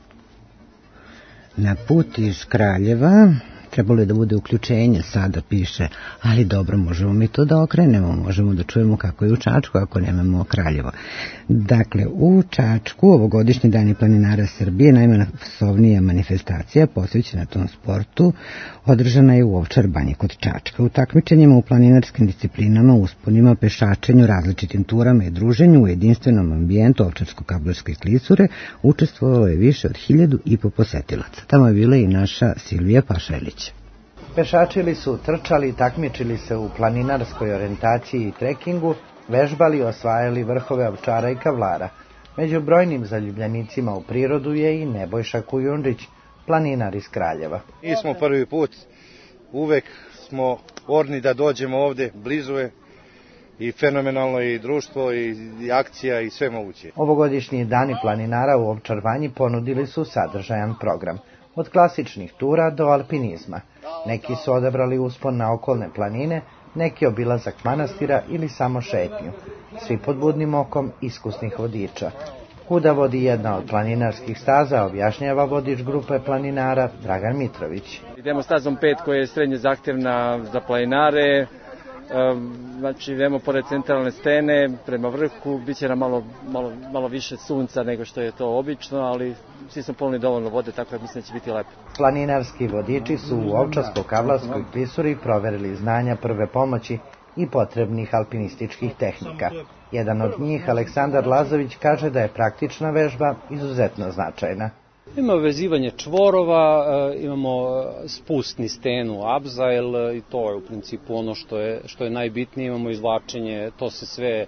na put iz Kraljeva. Trebalo je da bude uključenje, sada piše, ali dobro, možemo mi to da okrenemo, možemo da čujemo kako je u Čačku ako nemamo Kraljevo. Dakle, u Čačku ovogodišnji dani planinara Srbije, najmasovnija manifestacija posvećena tom sportu, održana je u Ovčar banji kod Čačka. U takmičenjima u planinarskim disciplinama, usponima, pešačenju, različitim turama i druženju u jedinstvenom ambijentu Ovčarsko-Kablarske klisure učestvovalo je više od 1.500 posetilaca. Tamo je bila i naša Silvija Pašelić. Pešačili su, trčali, takmičili se u planinarskoj orijentaciji i trekingu, vežbali, osvajali vrhove Ovčara i Kavlara. Među brojnim zaljubljenicima u prirodu je i Nebojša Kujundžić, planinar iz Kraljeva. Nismo prvi put, uvek smo orni da dođemo ovde, blizu je i fenomenalno i društvo i akcija i sve moguće. Ovogodišnji dani planinara u Ovčar banji ponudili su sadržajan program, od klasičnih tura do alpinizma. Neki su odabrali uspon na okolne planine, neki obilazak manastira ili samo šetnju, svi pod budnim okom iskusnih vodiča. Kuda vodi jedna od planinarskih staza, objašnjava vodič grupe planinara Dragan Mitrović. Idemo stazom 5 koja je srednje zahtevna za planinare, znači idemo pored centralne stene prema vrhu, bit će nam malo više sunca nego što je to obično, ali svi smo polni dovoljno vode, tako da mislim da će biti lepo. Planinarski vodiči su u Ovčarsko-Kablarskoj klisuri proverili znanja prve pomoći i potrebnih alpinističkih tehnika. Jedan od njih, Aleksandar Lazović, kaže da je praktična vežba izuzetno značajna. Imamo vezivanje čvorova, imamo spust niz stenu, abzajl, i to je u principu ono što je najbitnije. Imamo izvlačenje, to se sve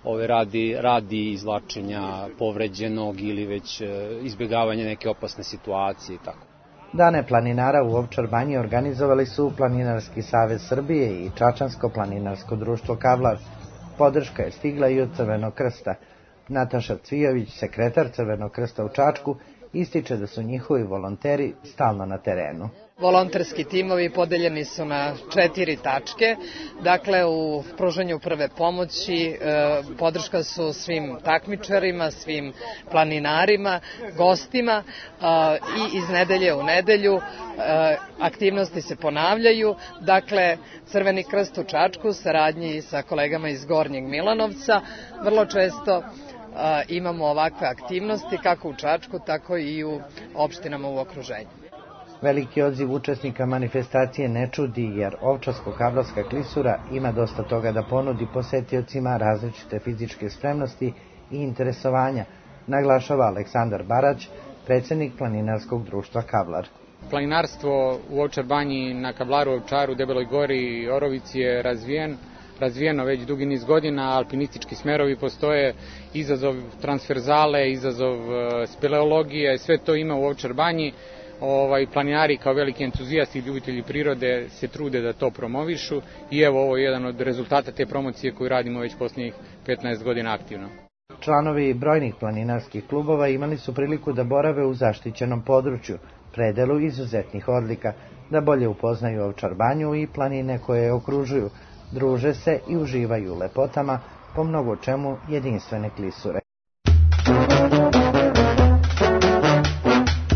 radi izvlačenja povređenog ili već izbjegavanje neke opasne situacije i tako. Dane planinara u Ovčar banji organizovali su Planinarski savez Srbije i Čačansko planinarsko društvo Kavlar. Podrška je stigla i od Crvenog krsta. Nataša Cvijović, sekretar Crvenog krsta u Čačku, ističe da su njihovi volonteri stalno na terenu. Volonterski timovi podeljeni su na 4 tačke, dakle u pružanju prve pomoći podrška su svim takmičarima, svim planinarima, gostima i iz nedelje u nedelju aktivnosti se ponavljaju, dakle Crveni krst u Čačku saradnji sa kolegama iz Gornjeg Milanovca vrlo često imamo ovakve aktivnosti kako u Čačku, tako i u opštinama u okruženju. Veliki odziv učesnika manifestacije ne čudi, jer Ovčarsko-Kablarska klisura ima dosta toga da ponudi posetiocima različite fizičke spremnosti i interesovanja, naglašava Aleksandar Barać, predsjednik Planinarskog društva Kavlar. Planinarstvo u Ovčar banji, na Kavlaru, Ovčaru, Debeloj gori i Orovici je razvijeno već dugi niz godina, alpinistički smerovi postoje, izazov transverzale, izazov speleologije, sve to ima u Ovčar banji. Planinari kao veliki entuzijasti i ljubitelji prirode se trude da to promovišu i evo ovo je jedan od rezultata te promocije koju radimo već posljednjih 15 godina aktivno. Članovi brojnih planinarskih klubova imali su priliku da borave u zaštićenom području, predelu izuzetnih odlika, da bolje upoznaju Ovčar banju i planine koje je okružuju, druže se i uživaju u lepotama, po mnogo čemu jedinstvene klisure.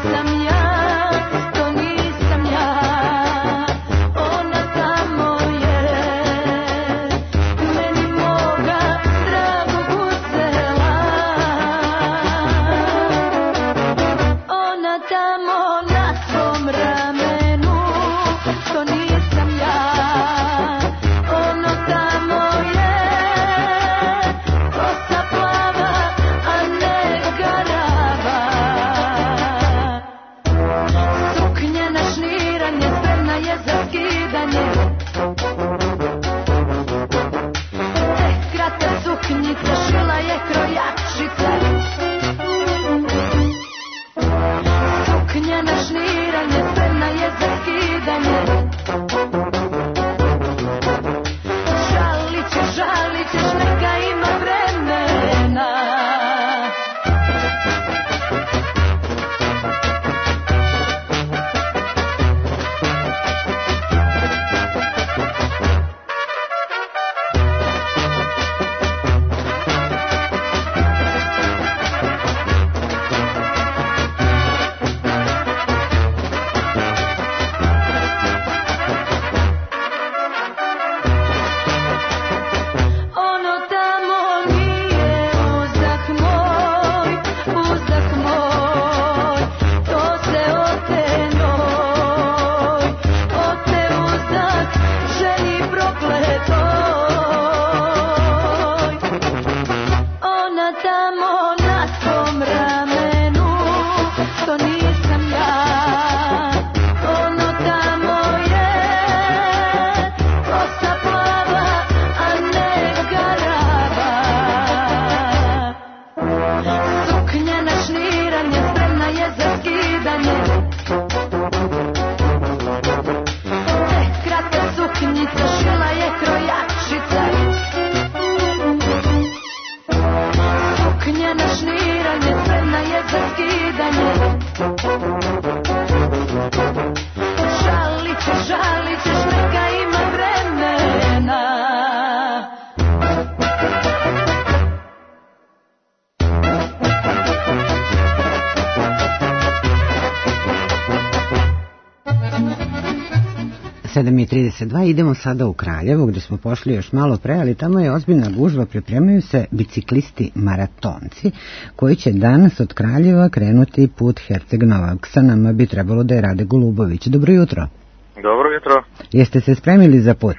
7:32, idemo sada u Kraljevo gdje smo pošli još malo pre, ali tamo je ozbiljna gužva, pripremaju se biciklisti maratonci koji će danas od Kraljeva krenuti put Herceg-Novog. Sa nama bi trebalo da je Rade Golubović. Dobro jutro. Dobro jutro. Jeste se spremili za put?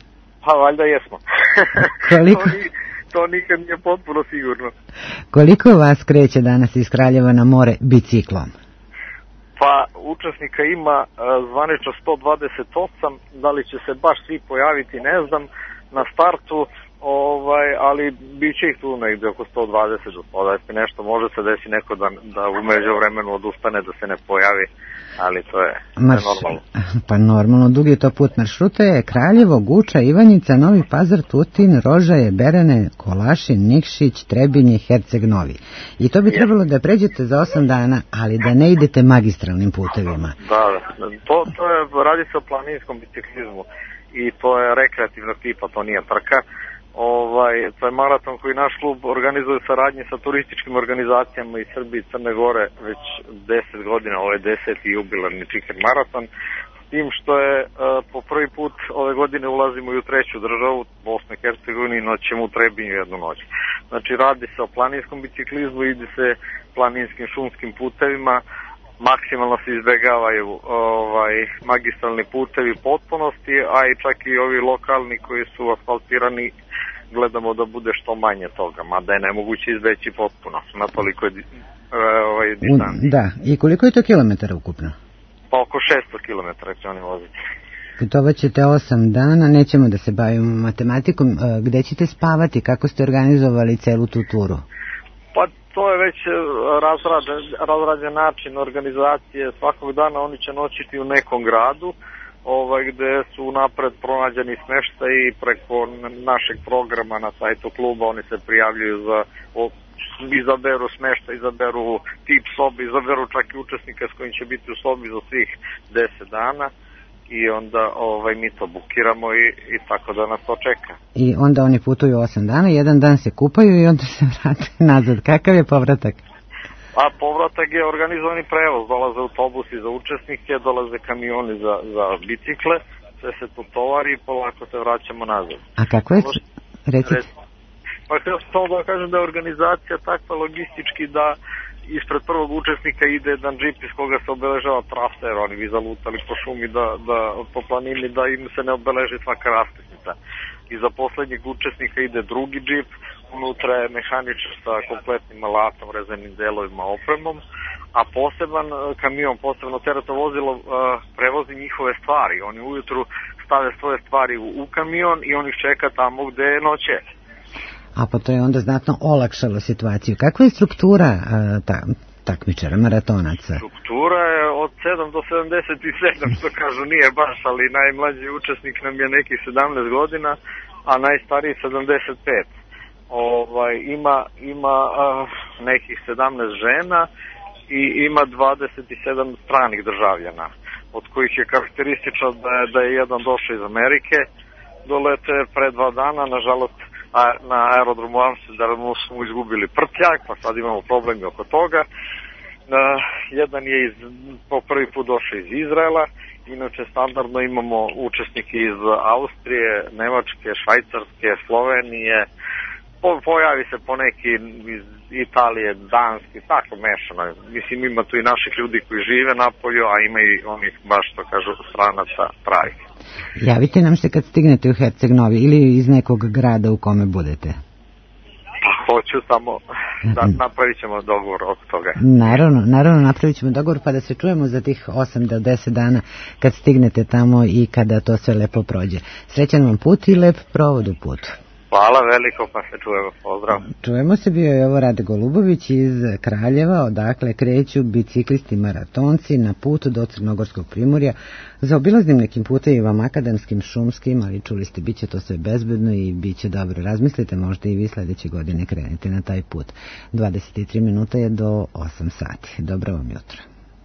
Pa valjda jesmo. Koliko? To nikad nije potpuno sigurno. Koliko vas kreće danas iz Kraljeva na more biciklom? Pa učesnika ima zvanično 128, da li će se baš svi pojaviti ne znam na startu, ali bit će ih tu negdje oko 120 do 120, nešto može se desi neko da u međuvremenu odustane da se ne pojavi, ali to je normalno. Pa normalno, dugi je to put. Maršruta je Kraljevo, Guča, Ivanjica, Novi Pazar, Tutin, Rožaje, Berene, Kolašin, Nikšić, Trebinje, Herceg-Novi. I to bi trebalo da pređete za 8 dana, ali da ne idete magistralnim putevima. Da, to je, radi se o planinskom biciklizmu i to je rekreativnog tipa, to nije trka. To je maraton koji naš klub organizuje saradnje sa turističkim organizacijama iz Srbije i Crne Gore već 10 godina, ovo je 10. jubilarni Čiker maraton, s tim što je po prvi put ove godine ulazimo i u treću državu, Bosnu i Hercegovini, i noćemo u Trebinju jednu noć. Znači radi se o planinskom biciklizmu, ide se planinskim šumskim putevima, maksimalno se izbjegavaju magistralni putevi potpunosti, a i čak i ovi lokalni koji su asfaltirani gledamo da bude što manje toga, mada je nemoguće izbeći potpuno na toliko distanci. Da, i koliko je to kilometara ukupno? Pa oko 600 kilometara će oni voziti. Putovat ćete 8 dana, nećemo da se bavimo matematikom. Gde ćete spavati, kako ste organizovali celu tu turu? Pa to je već razrađen način organizacije, svakog dana oni će noćiti u nekom gradu, gde su napred pronađeni smještaj i preko našeg programa na sajtu kluba oni se prijavljuju izaberu smještaj, izaberu tip sobi, izaberu čak i učesnika s kojim će biti u sobi za svih 10 dana i onda mi to bukiramo i tako da nas to čeka. I onda oni putuju 8 dana, jedan dan se kupaju i onda se vrate nazad. Kakav je povratak? A povratak je organizovani prevoz, dolaze autobusi za učesnike, dolaze kamioni za bicikle, sve se to tovari i polako se vraćamo nazad. A kako je? Recite. Pa htio sam da kažem da je organizacija takva logistički da ispred prvog učesnika ide jedan džip iz koga se obeležava trasa, jer oni bi zalutali po šumi, po planini, da im se ne obeleži svaka raskrsnica. I za poslednjeg učesnika ide drugi džip, unutra je mehaničar sa kompletnim alatom, rezervnim delovima, opremom, a poseban kamion, posebno teretno vozilo prevozi njihove stvari. Oni ujutru stave svoje stvari u kamion i on ih čeka tamo gde je noće. A pa to je onda znatno olakšalo situaciju. Kakva je struktura takmičara, maratonaca? Struktura je od 7 do 77, što kažu, nije baš, ali najmlađi učesnik nam je nekih 17 godina, a najstariji 75. Ima nekih 17 žena i ima 27 stranih državljana, od kojih je karakteristično da je jedan došao iz Amerike, dolete pre 2 dana, nažalost, na aerodromu Amsterdamu smo izgubili prtljak, pa sad imamo problemi oko toga. Jedan je po prvi put došao iz Izraela, inače standardno imamo učesnike iz Austrije, Nemačke, Švajcarske, Slovenije, pojavi se poneki iz Italije, Danske, tako mešano. Mislim, ima tu i naših ljudi koji žive napolju, a ima i onih, baš to kažu, stranaca pravih. Javite nam se kad stignete u Herceg Novi ili iz nekog grada u kome budete. Pa hoću, samo da napravit ćemo dogovor od toga. Naravno napravit ćemo dogovor pa da se čujemo za tih 8 do 10 dana kad stignete tamo i kada to sve lepo prođe. Srećan vam put i lep provod u putu. Hvala veliko, pa se čujemo, pozdrav. Čujemo se, bio je ovo Rade Golubović iz Kraljeva, odakle kreću biciklisti maratonci na putu do Crnogorskog primorja, za obilaznim nekim putevima makadamskim, šumskim, ali čuli ste, bit će to sve bezbedno i bit će dobro. Razmislite, možda i vi sledeće godine krenete na taj put. 23 minuta je do 8 sati. Dobro vam jutro.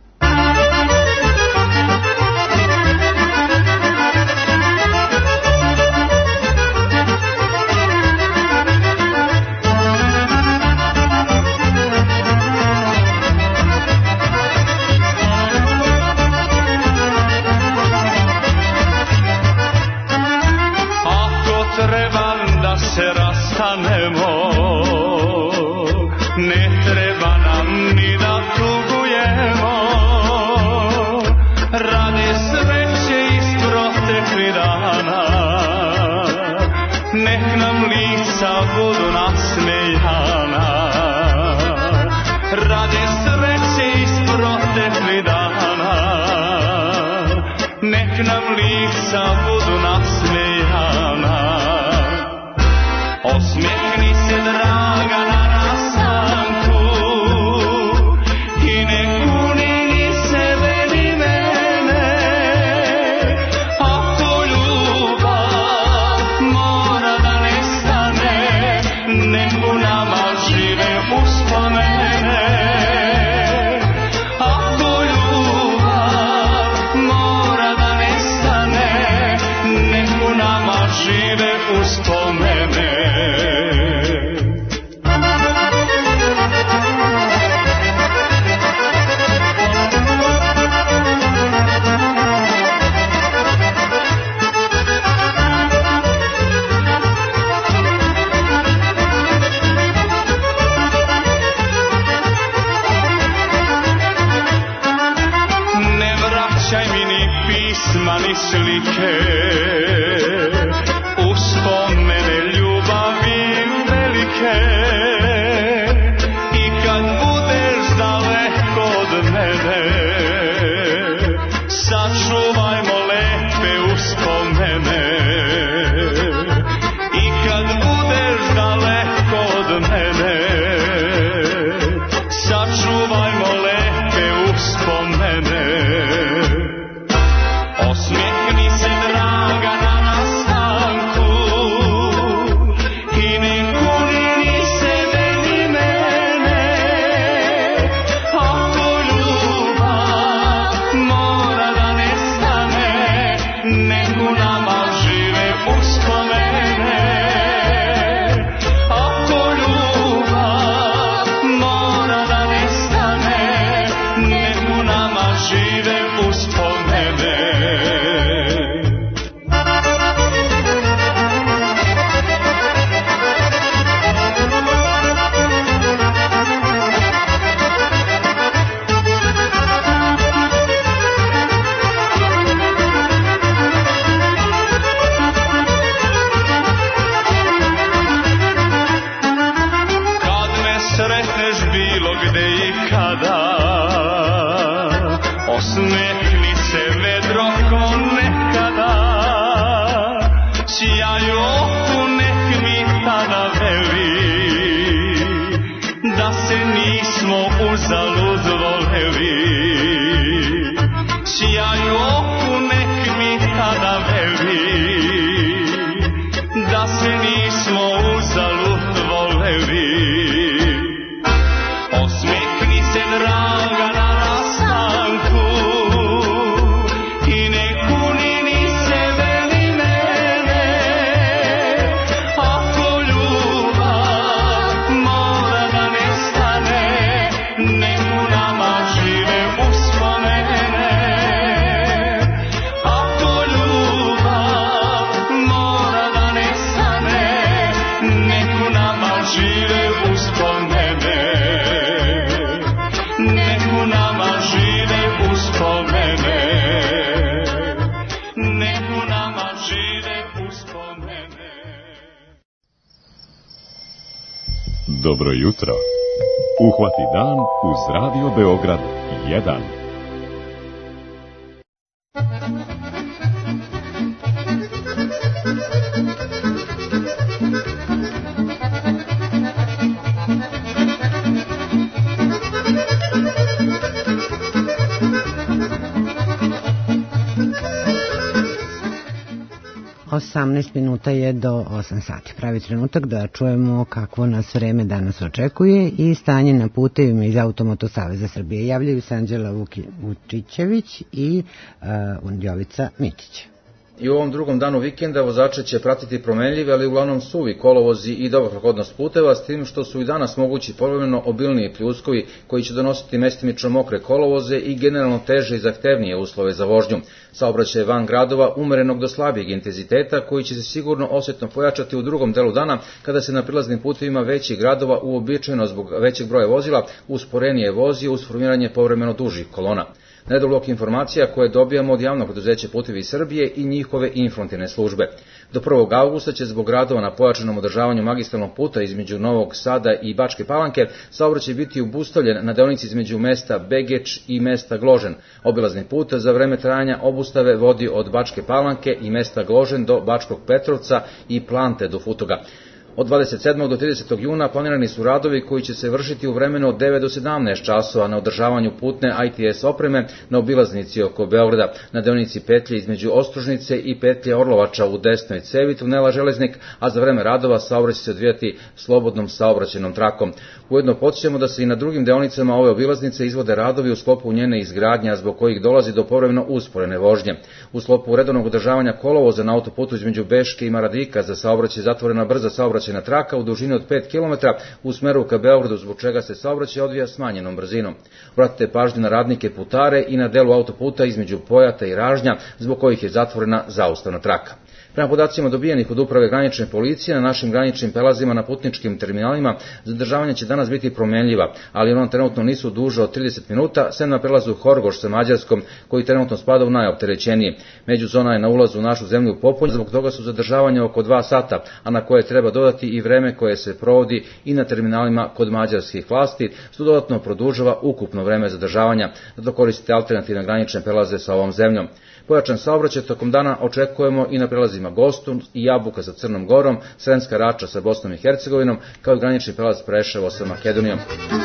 Se rastanemo, ne treba nam ni da tugujemo, radi sreće iz proteklih dana, nek nam lica budu nasmejana, radi sreće iz proteklih dana, nek nam lica budu nasmejana. Osmijehni se, draga, na rastanku i ne kuni ni sebe ni mene, ako ljubav mora da nestane, nek u nama žive uspomene. Ako ljubav mora da nestane, nek u nama žive uspomene. Ni slike, uspomene ljubavi velike, i kad budeš daleko od mene, sačuvajmo lepe uspomene. I kad budeš daleko od mene, sačuvajmo lepe uspomene. Osmijehni se, draga, na nas žive uspomene. Osmehni se vedro ko nekada, sjaju oku nek mi tada veli, da se nismo uzalud voleli. Sjaju oku nek mi tada veli, da se nismo uzalud voleli. Osmehni se draga na rastanku i ne kuni ni sebe ni mene, ako ljubav mora da nestane, nek u nama žive uspomene. Ako ljubav mora da nestane, nek u nama žive uspomene. Nek u nama žive uspomene. Nek u nama žive uspomene. Dobro jutro. Uhvati dan uz Radio Beograd 1. Osamnaest minuta je do 8 sati. Pravi trenutak da čujemo kakvo nas vreme danas očekuje i stanje na putevima iz Automoto Saveza Srbije. Javljaju se Anđela Vučićević i Jovica Mićić. I u ovom drugom danu vikenda vozače će pratiti promenljivi, ali uglavnom suvi kolovozi i dobra prohodnost puteva, s tim što su i danas mogući povremeno obilniji pljuskovi koji će donositi mestimično mokre kolovoze i generalno teže i zahtevnije uslove za vožnju. Saobraćaj van gradova umerenog do slabijeg intenziteta koji će se sigurno osjetno pojačati u drugom delu dana kada se na prilaznim putevima većih gradova uobičajeno zbog većeg broja vozila usporenije vozi uz formiranje povremeno dužih kolona. Nedovoljno informacija koje dobijamo od javnog preduzeća Putevi Srbije i njihove informativne službe. Do 1. avgusta će zbog radova na pojačanom održavanju magistralnog puta između Novog Sada i Bačke Palanke saobraćaj biti obustavljen na deonici između mesta Begeč i mesta Gložen. Obilazni put za vreme trajanja obustave vodi od Bačke Palanke i mesta Gložen do Bačkog Petrovca i Plante do Futoga. Od 27. do 30. juna planirani su radovi koji će se vršiti u vremenu od 9 do 17 časova na održavanju putne ITS opreme na obilaznici oko Beograda, na deonici petlje između Ostružnice i petlje Orlovača u desnoj cevi tunela Železnik, a za vreme radova saobraćaj će se odvijati slobodnom saobraćajnom trakom. Ujedno podsjećamo da se i na drugim deonicama ove obilaznice izvode radovi u sklopu njene izgradnje, zbog kojih dolazi do povremeno usporene vožnje. U sklopu redovnog održavanja kolovoza na autoputu između Beške i Maradika za saobraćaj zatvorena brza saobraćajna traka u dužini od 5 km u smeru ka Beogradu, zbog čega se saobraćaj odvija smanjenom brzinom. Obratite pažnju na radnike putare i na delu autoputa između Pojata i Ražnja, zbog kojih je zatvorena zaustavna traka. Prema podacima dobijenih od uprave granične policije, na našim graničnim prelazima na putničkim terminalima zadržavanje će danas biti promenljiva, ali ono trenutno nisu duže od 30 minuta, sem na prelazu Horgoš sa Mađarskom, koji trenutno spada u najopterećeniji. Međuzona je na ulazu u našu zemlju Popolj, zbog toga su zadržavanja oko 2 sata, a na koje treba dodati i vreme koje se provodi i na terminalima kod mađarskih vlasti, što dodatno produžava ukupno vreme zadržavanja, zato koristite alternativne granične prelaze sa ovom zemljom. Pojačan saobraćaj tokom dana očekujemo i na prelazima Gostun i Jabuka sa Crnom Gorom, Sremska Rača sa Bosnom i Hercegovinom, kao i granični prelaz Preševo sa Makedonijom.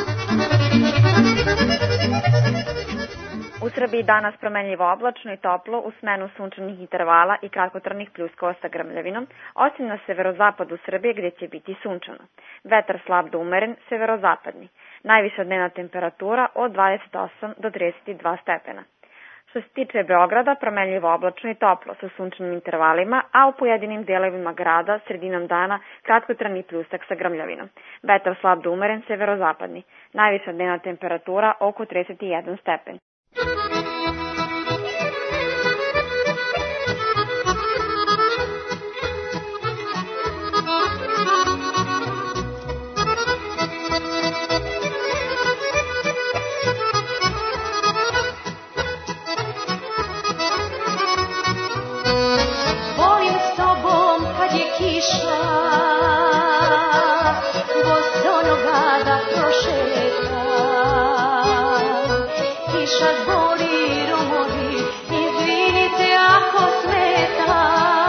U Srbiji danas promenljivo oblačno i toplo u smenu sunčanih intervala i kratkotrajnih pljuskova sa grmljavinom, osim na severozapadu Srbije gdje će biti sunčano. Vetar slab do umeren, severozapadni. Najviša dnevna temperatura od 28 do 32 stepena. Što se tiče Beograda, promenljivo oblačno i toplo sa sunčanim intervalima, a u pojedinim delovima grada sredinom dana kratkotrajni pljusak sa grmljavinom. Vetar slab do umeren, severozapadni. Najviša dnevna temperatura oko 31 stepen. kiša zbori romovi, izvinite ako smeta.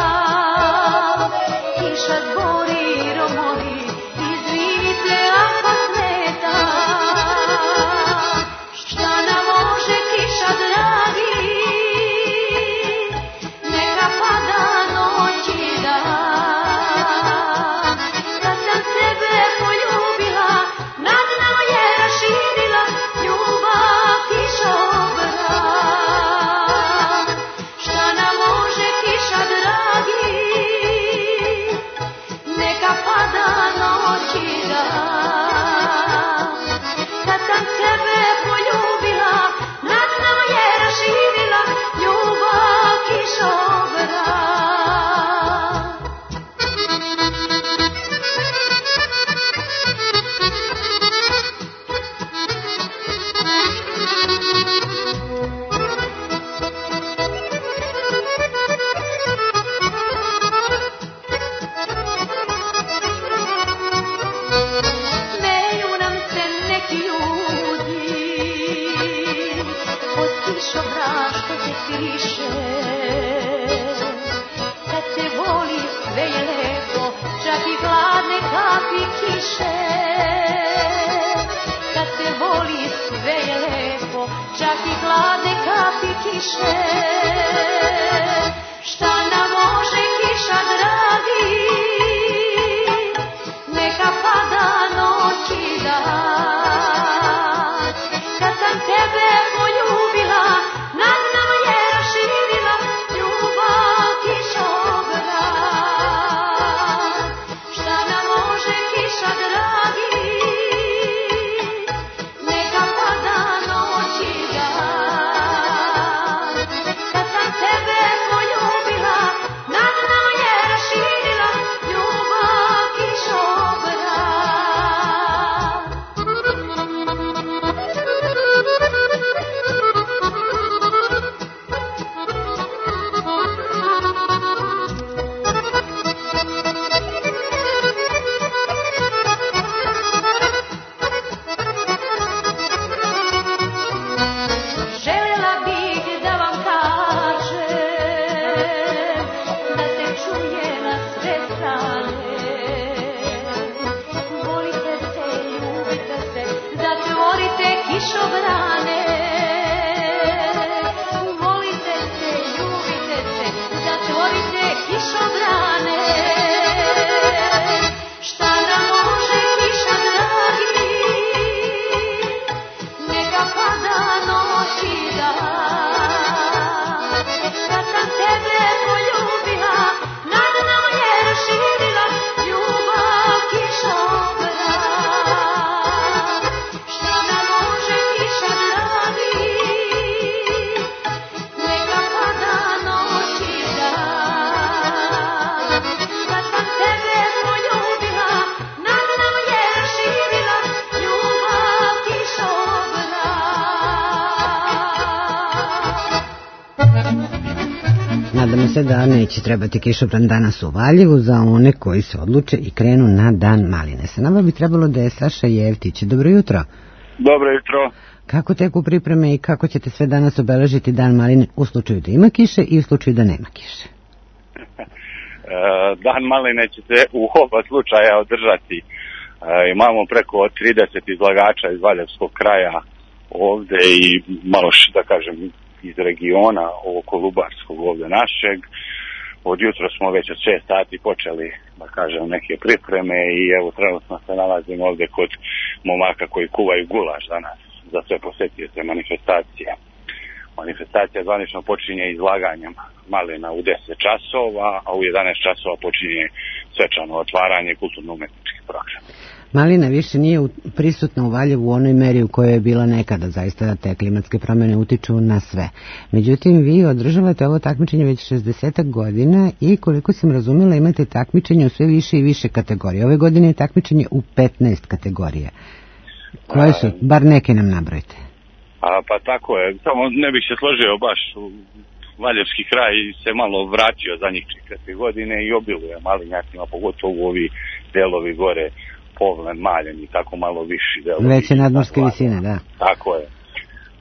Kiša zbori romovi, izvinite ako smeta. Šta nam može kiša dragi, neka pada noć i dan. Kad sam tebe poljubila, nad nama je raširila ljubav kišobran. Šta nam može kiša dragi, neka pada noć i dan. Kad sam tebe poljubila, nad nama je raširila ljubav kišobran. Smeju nam se neki ljudi od kišobran što se piše. Kad se voli sve je lepo, čak i gladne kapi kiše. Kad se voli sve je lepo, čak i gladne kapi kiše. Šta nam može kiša dragi, neka pada noć i dan. Kad sam tebe poljubila, nad nama je raširila ljubav kišobran. Šta nam može kiša dragi, neka pada noć i dan. Kad sam tebe poljubila, nad nama je raširila ljubav kišobran. Želela bih da vam kažem, da se čuje na sve strane. Volite se, ljubite se, zatvorite kišobrane. Volite se, ljubite se, zatvorite kišobrane. Šta nam može kiša dragi, neka pada noć i dan. Kad sam tebe poljubila, nad nama je raširila ljubav kišobran. Šta nam može kiša dragi, neka pada noć i dan. Kad sam tebe poljubila, nad nama je raširila ljubav kišobran. Nadamo se da neće trebati kišobran danas u Valjevu za one koji se odluče i krenu na Dan maline. Sa nama bi trebalo da je Saša Jevtić. Dobro jutro. Dobro jutro. Kako teku pripreme i kako ćete sve danas obeležiti Dan maline u slučaju da ima kiše i u slučaju da nema kiše? Dan maline će se u oba slučaja održati. Imamo preko 30 izlagača iz Valjevskog kraja ovde i malo da kažem iz regiona ovo Kolubarskog ovde našeg. Od jutra smo već od 6 sati počeli da kažem neke pripreme i evo trenutno se nalazimo ovde kod momaka koji kuvaju gulaš danas za sve posjetioce manifestacija. Manifestacija zvanično počinje izlaganjem malina u 10 časova, a u 11 časova počinje svečano otvaranje kulturno-umetničkih programa. Malina više nije prisutna u Valjevu u onoj meri u kojoj je bila nekada, zaista te klimatske promjene utiču na sve. Međutim, vi održavate ovo takmičenje već 60 godina i koliko sam razumjela imate takmičenje u sve više i više kategorije. Ove godine je takmičenje u 15 kategorija. Koje su? Bar neke nam nabrojite. Pa tako je, samo ne bih se složio baš u Valjevski kraj se malo vratio za njih 4 godine i obiluje malinjacima, pogotovo ovi delovi gore, Povlen, Maljen i tako malo viši delovi. Veće nadmorske visine, da. Tako je.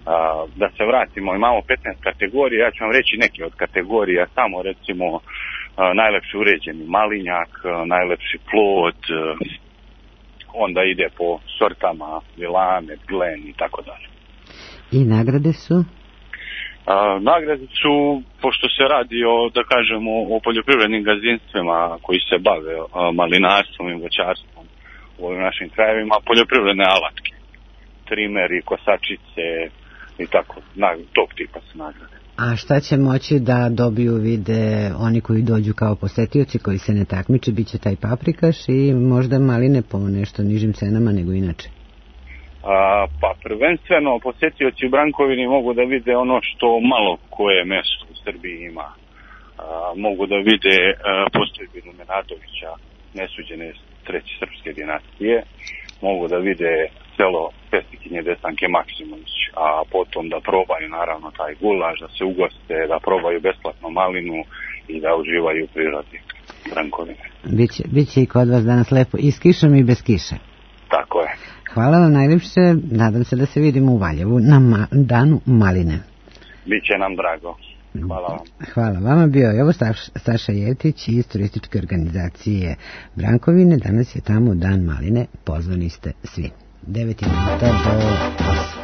Da se vratimo, imamo 15 kategorija, ja ću vam reći neke od kategorija, samo recimo najlepši uređeni malinjak, najlepši plod, onda ide po sortama Willamette, Glen i tako dalje. I nagrade su? Nagrade su, pošto se radi o, da kažemo, o poljoprivrednim gazdinstvima koji se bave malinarstvom i voćarstvom u ovim našim krajevima, poljoprivredne alatke, trimeri, kosačice i tako, tog tipa su nagrade. A šta će moći da dobiju, vide oni koji dođu kao posetioci koji se ne takmiče, bit će taj paprikaš i možda maline po nešto nižim cenama nego inače? Pa prvenstveno posetioci u Brankovini mogu da vide ono što malo koje mesto u Srbiji ima. Mogu da vide postojbinu Nenadovića, nesuđene treće srpske dinastije, mogu da vide selo Pestikinje Desanke Maksimović, a potom da probaju naravno taj gulaš, da se ugoste, da probaju besplatno malinu i da uživaju u prirodi Brankovine. Biće i kod vas danas lepo i s kišom i bez kiše. Tako je. Hvala vam najljepše, nadam se da se vidimo u Valjevu na danu maline. Biće nam drago. Hvala vam. Hvala vama, bio je ovo Saša Jetić iz turističke organizacije Brankovine, danas je tamo dan maline, pozvani ste svi. 9 minuta do 8.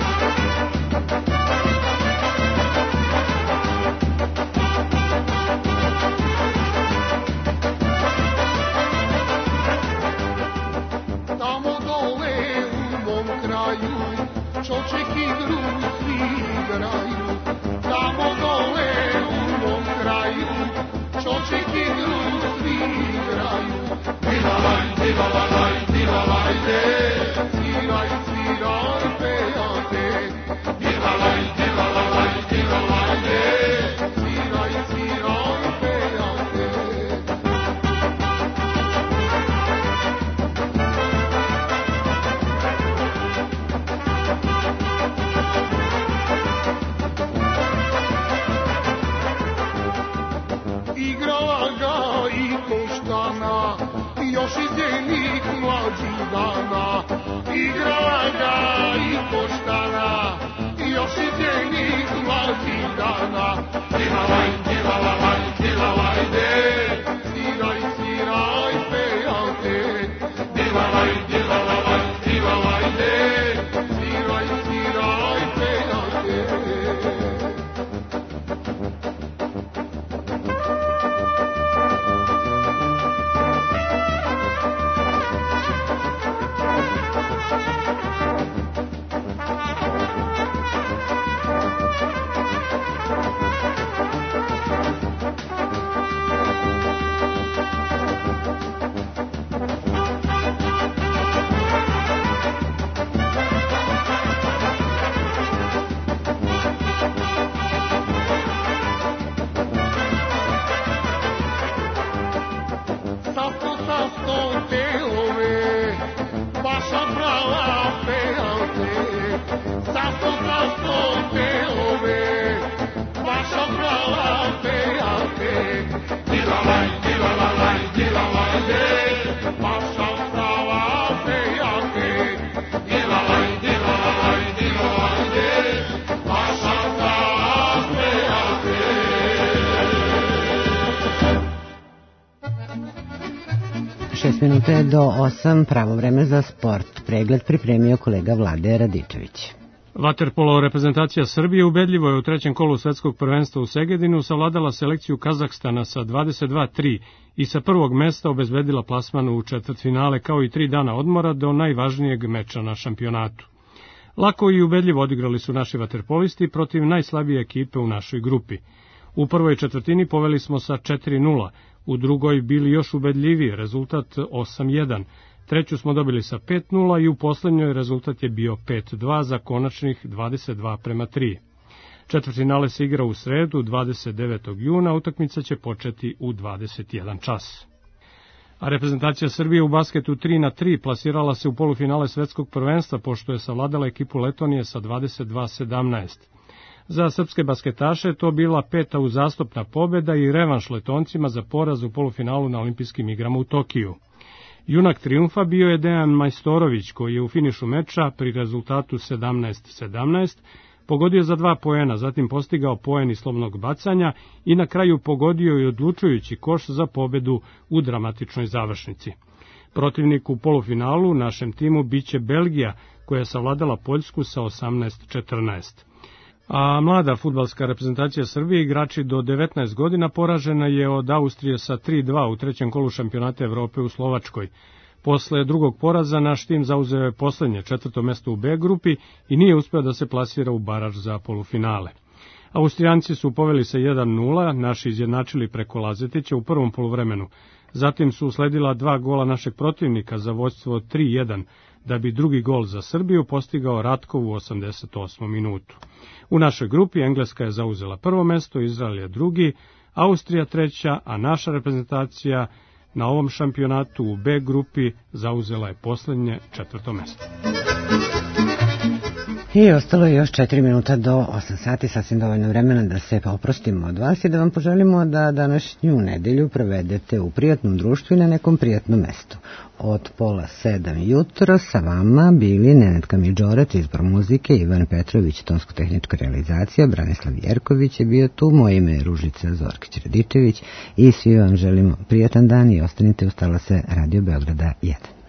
Minuta je do 8, pravo vreme za sport. Pregled pripremio kolega Vlade Radičević. Vaterpolo reprezentacija Srbije ubedljivo je u trećem kolu svetskog prvenstva u Segedinu savladala selekciju Kazahstana sa 22-3 i sa prvog mesta obezbedila plasman u četvrtfinale kao i 3 dana odmora do najvažnijeg meča na šampionatu. Lako i ubedljivo odigrali su naši vaterpolisti protiv najslabije ekipe u našoj grupi. U prvoj četvrtini poveli smo sa 4-0, u drugoj bili još ubedljiviji, rezultat 8-1, treću smo dobili sa 5-0 i u poslednjoj rezultat je bio 5-2 za konačnih 22-3. Četvrtfinale se igra u sredu 29. juna, utakmica će početi u 21 čas. A reprezentacija Srbije u basketu 3-3 plasirala se u polufinale svetskog prvenstva pošto je savladala ekipu Letonije sa 22-17. Za srpske basketaše to bila 5. uzastopna pobeda i revanš Letoncima za poraz u polufinalu na olimpijskim igrama u Tokiju. Junak trijumfa bio je Dejan Majstorović koji je u finišu meča pri rezultatu 17-17 pogodio za 2 poena, zatim postigao poen iz slobodnog bacanja i na kraju pogodio i odlučujući koš za pobedu u dramatičnoj završnici. Protivnik u polufinalu našem timu biće Belgija, koja je savladala Poljsku sa 18-14. A mlada fudbalska reprezentacija Srbije, igrači do 19 godina, poražena je od Austrije sa 3-2 u trećem kolu šampionata Evrope u Slovačkoj. Posle drugog poraza naš tim zauzeo je poslednje 4. mesto u B grupi i nije uspeo da se plasira u baraž za polufinale. Austrijanci su poveli sa 1-0, naši izjednačili preko Lazetića u prvom poluvremenu. Zatim su usledila 2 gola našeg protivnika za vođstvo 3-1, da bi drugi gol za Srbiju postigao Ratkov u 88. minutu. U našoj grupi Engleska je zauzela prvo mesto, Izrael je drugi, Austrija treća, a naša reprezentacija na ovom šampionatu u B grupi zauzela je poslednje 4. mesto. I ostalo je još 4 minuta do 8 sati, sasvim dovoljno vremena da se oprostimo od vas i da vam poželimo da današnju nedelju provedete u prijatnom društvu i na nekom prijatnom mestu. Od 6:30 jutro sa vama bili Nenetka Midžoret, izbor muzike, Ivan Petrović, tonsko-tehnička realizacija, Branislav Jerković je bio tu, moje ime je Ružica Zorkić-Radičević i svi vam želimo prijatan dan i ostanite uz talase Radio Beograda 1.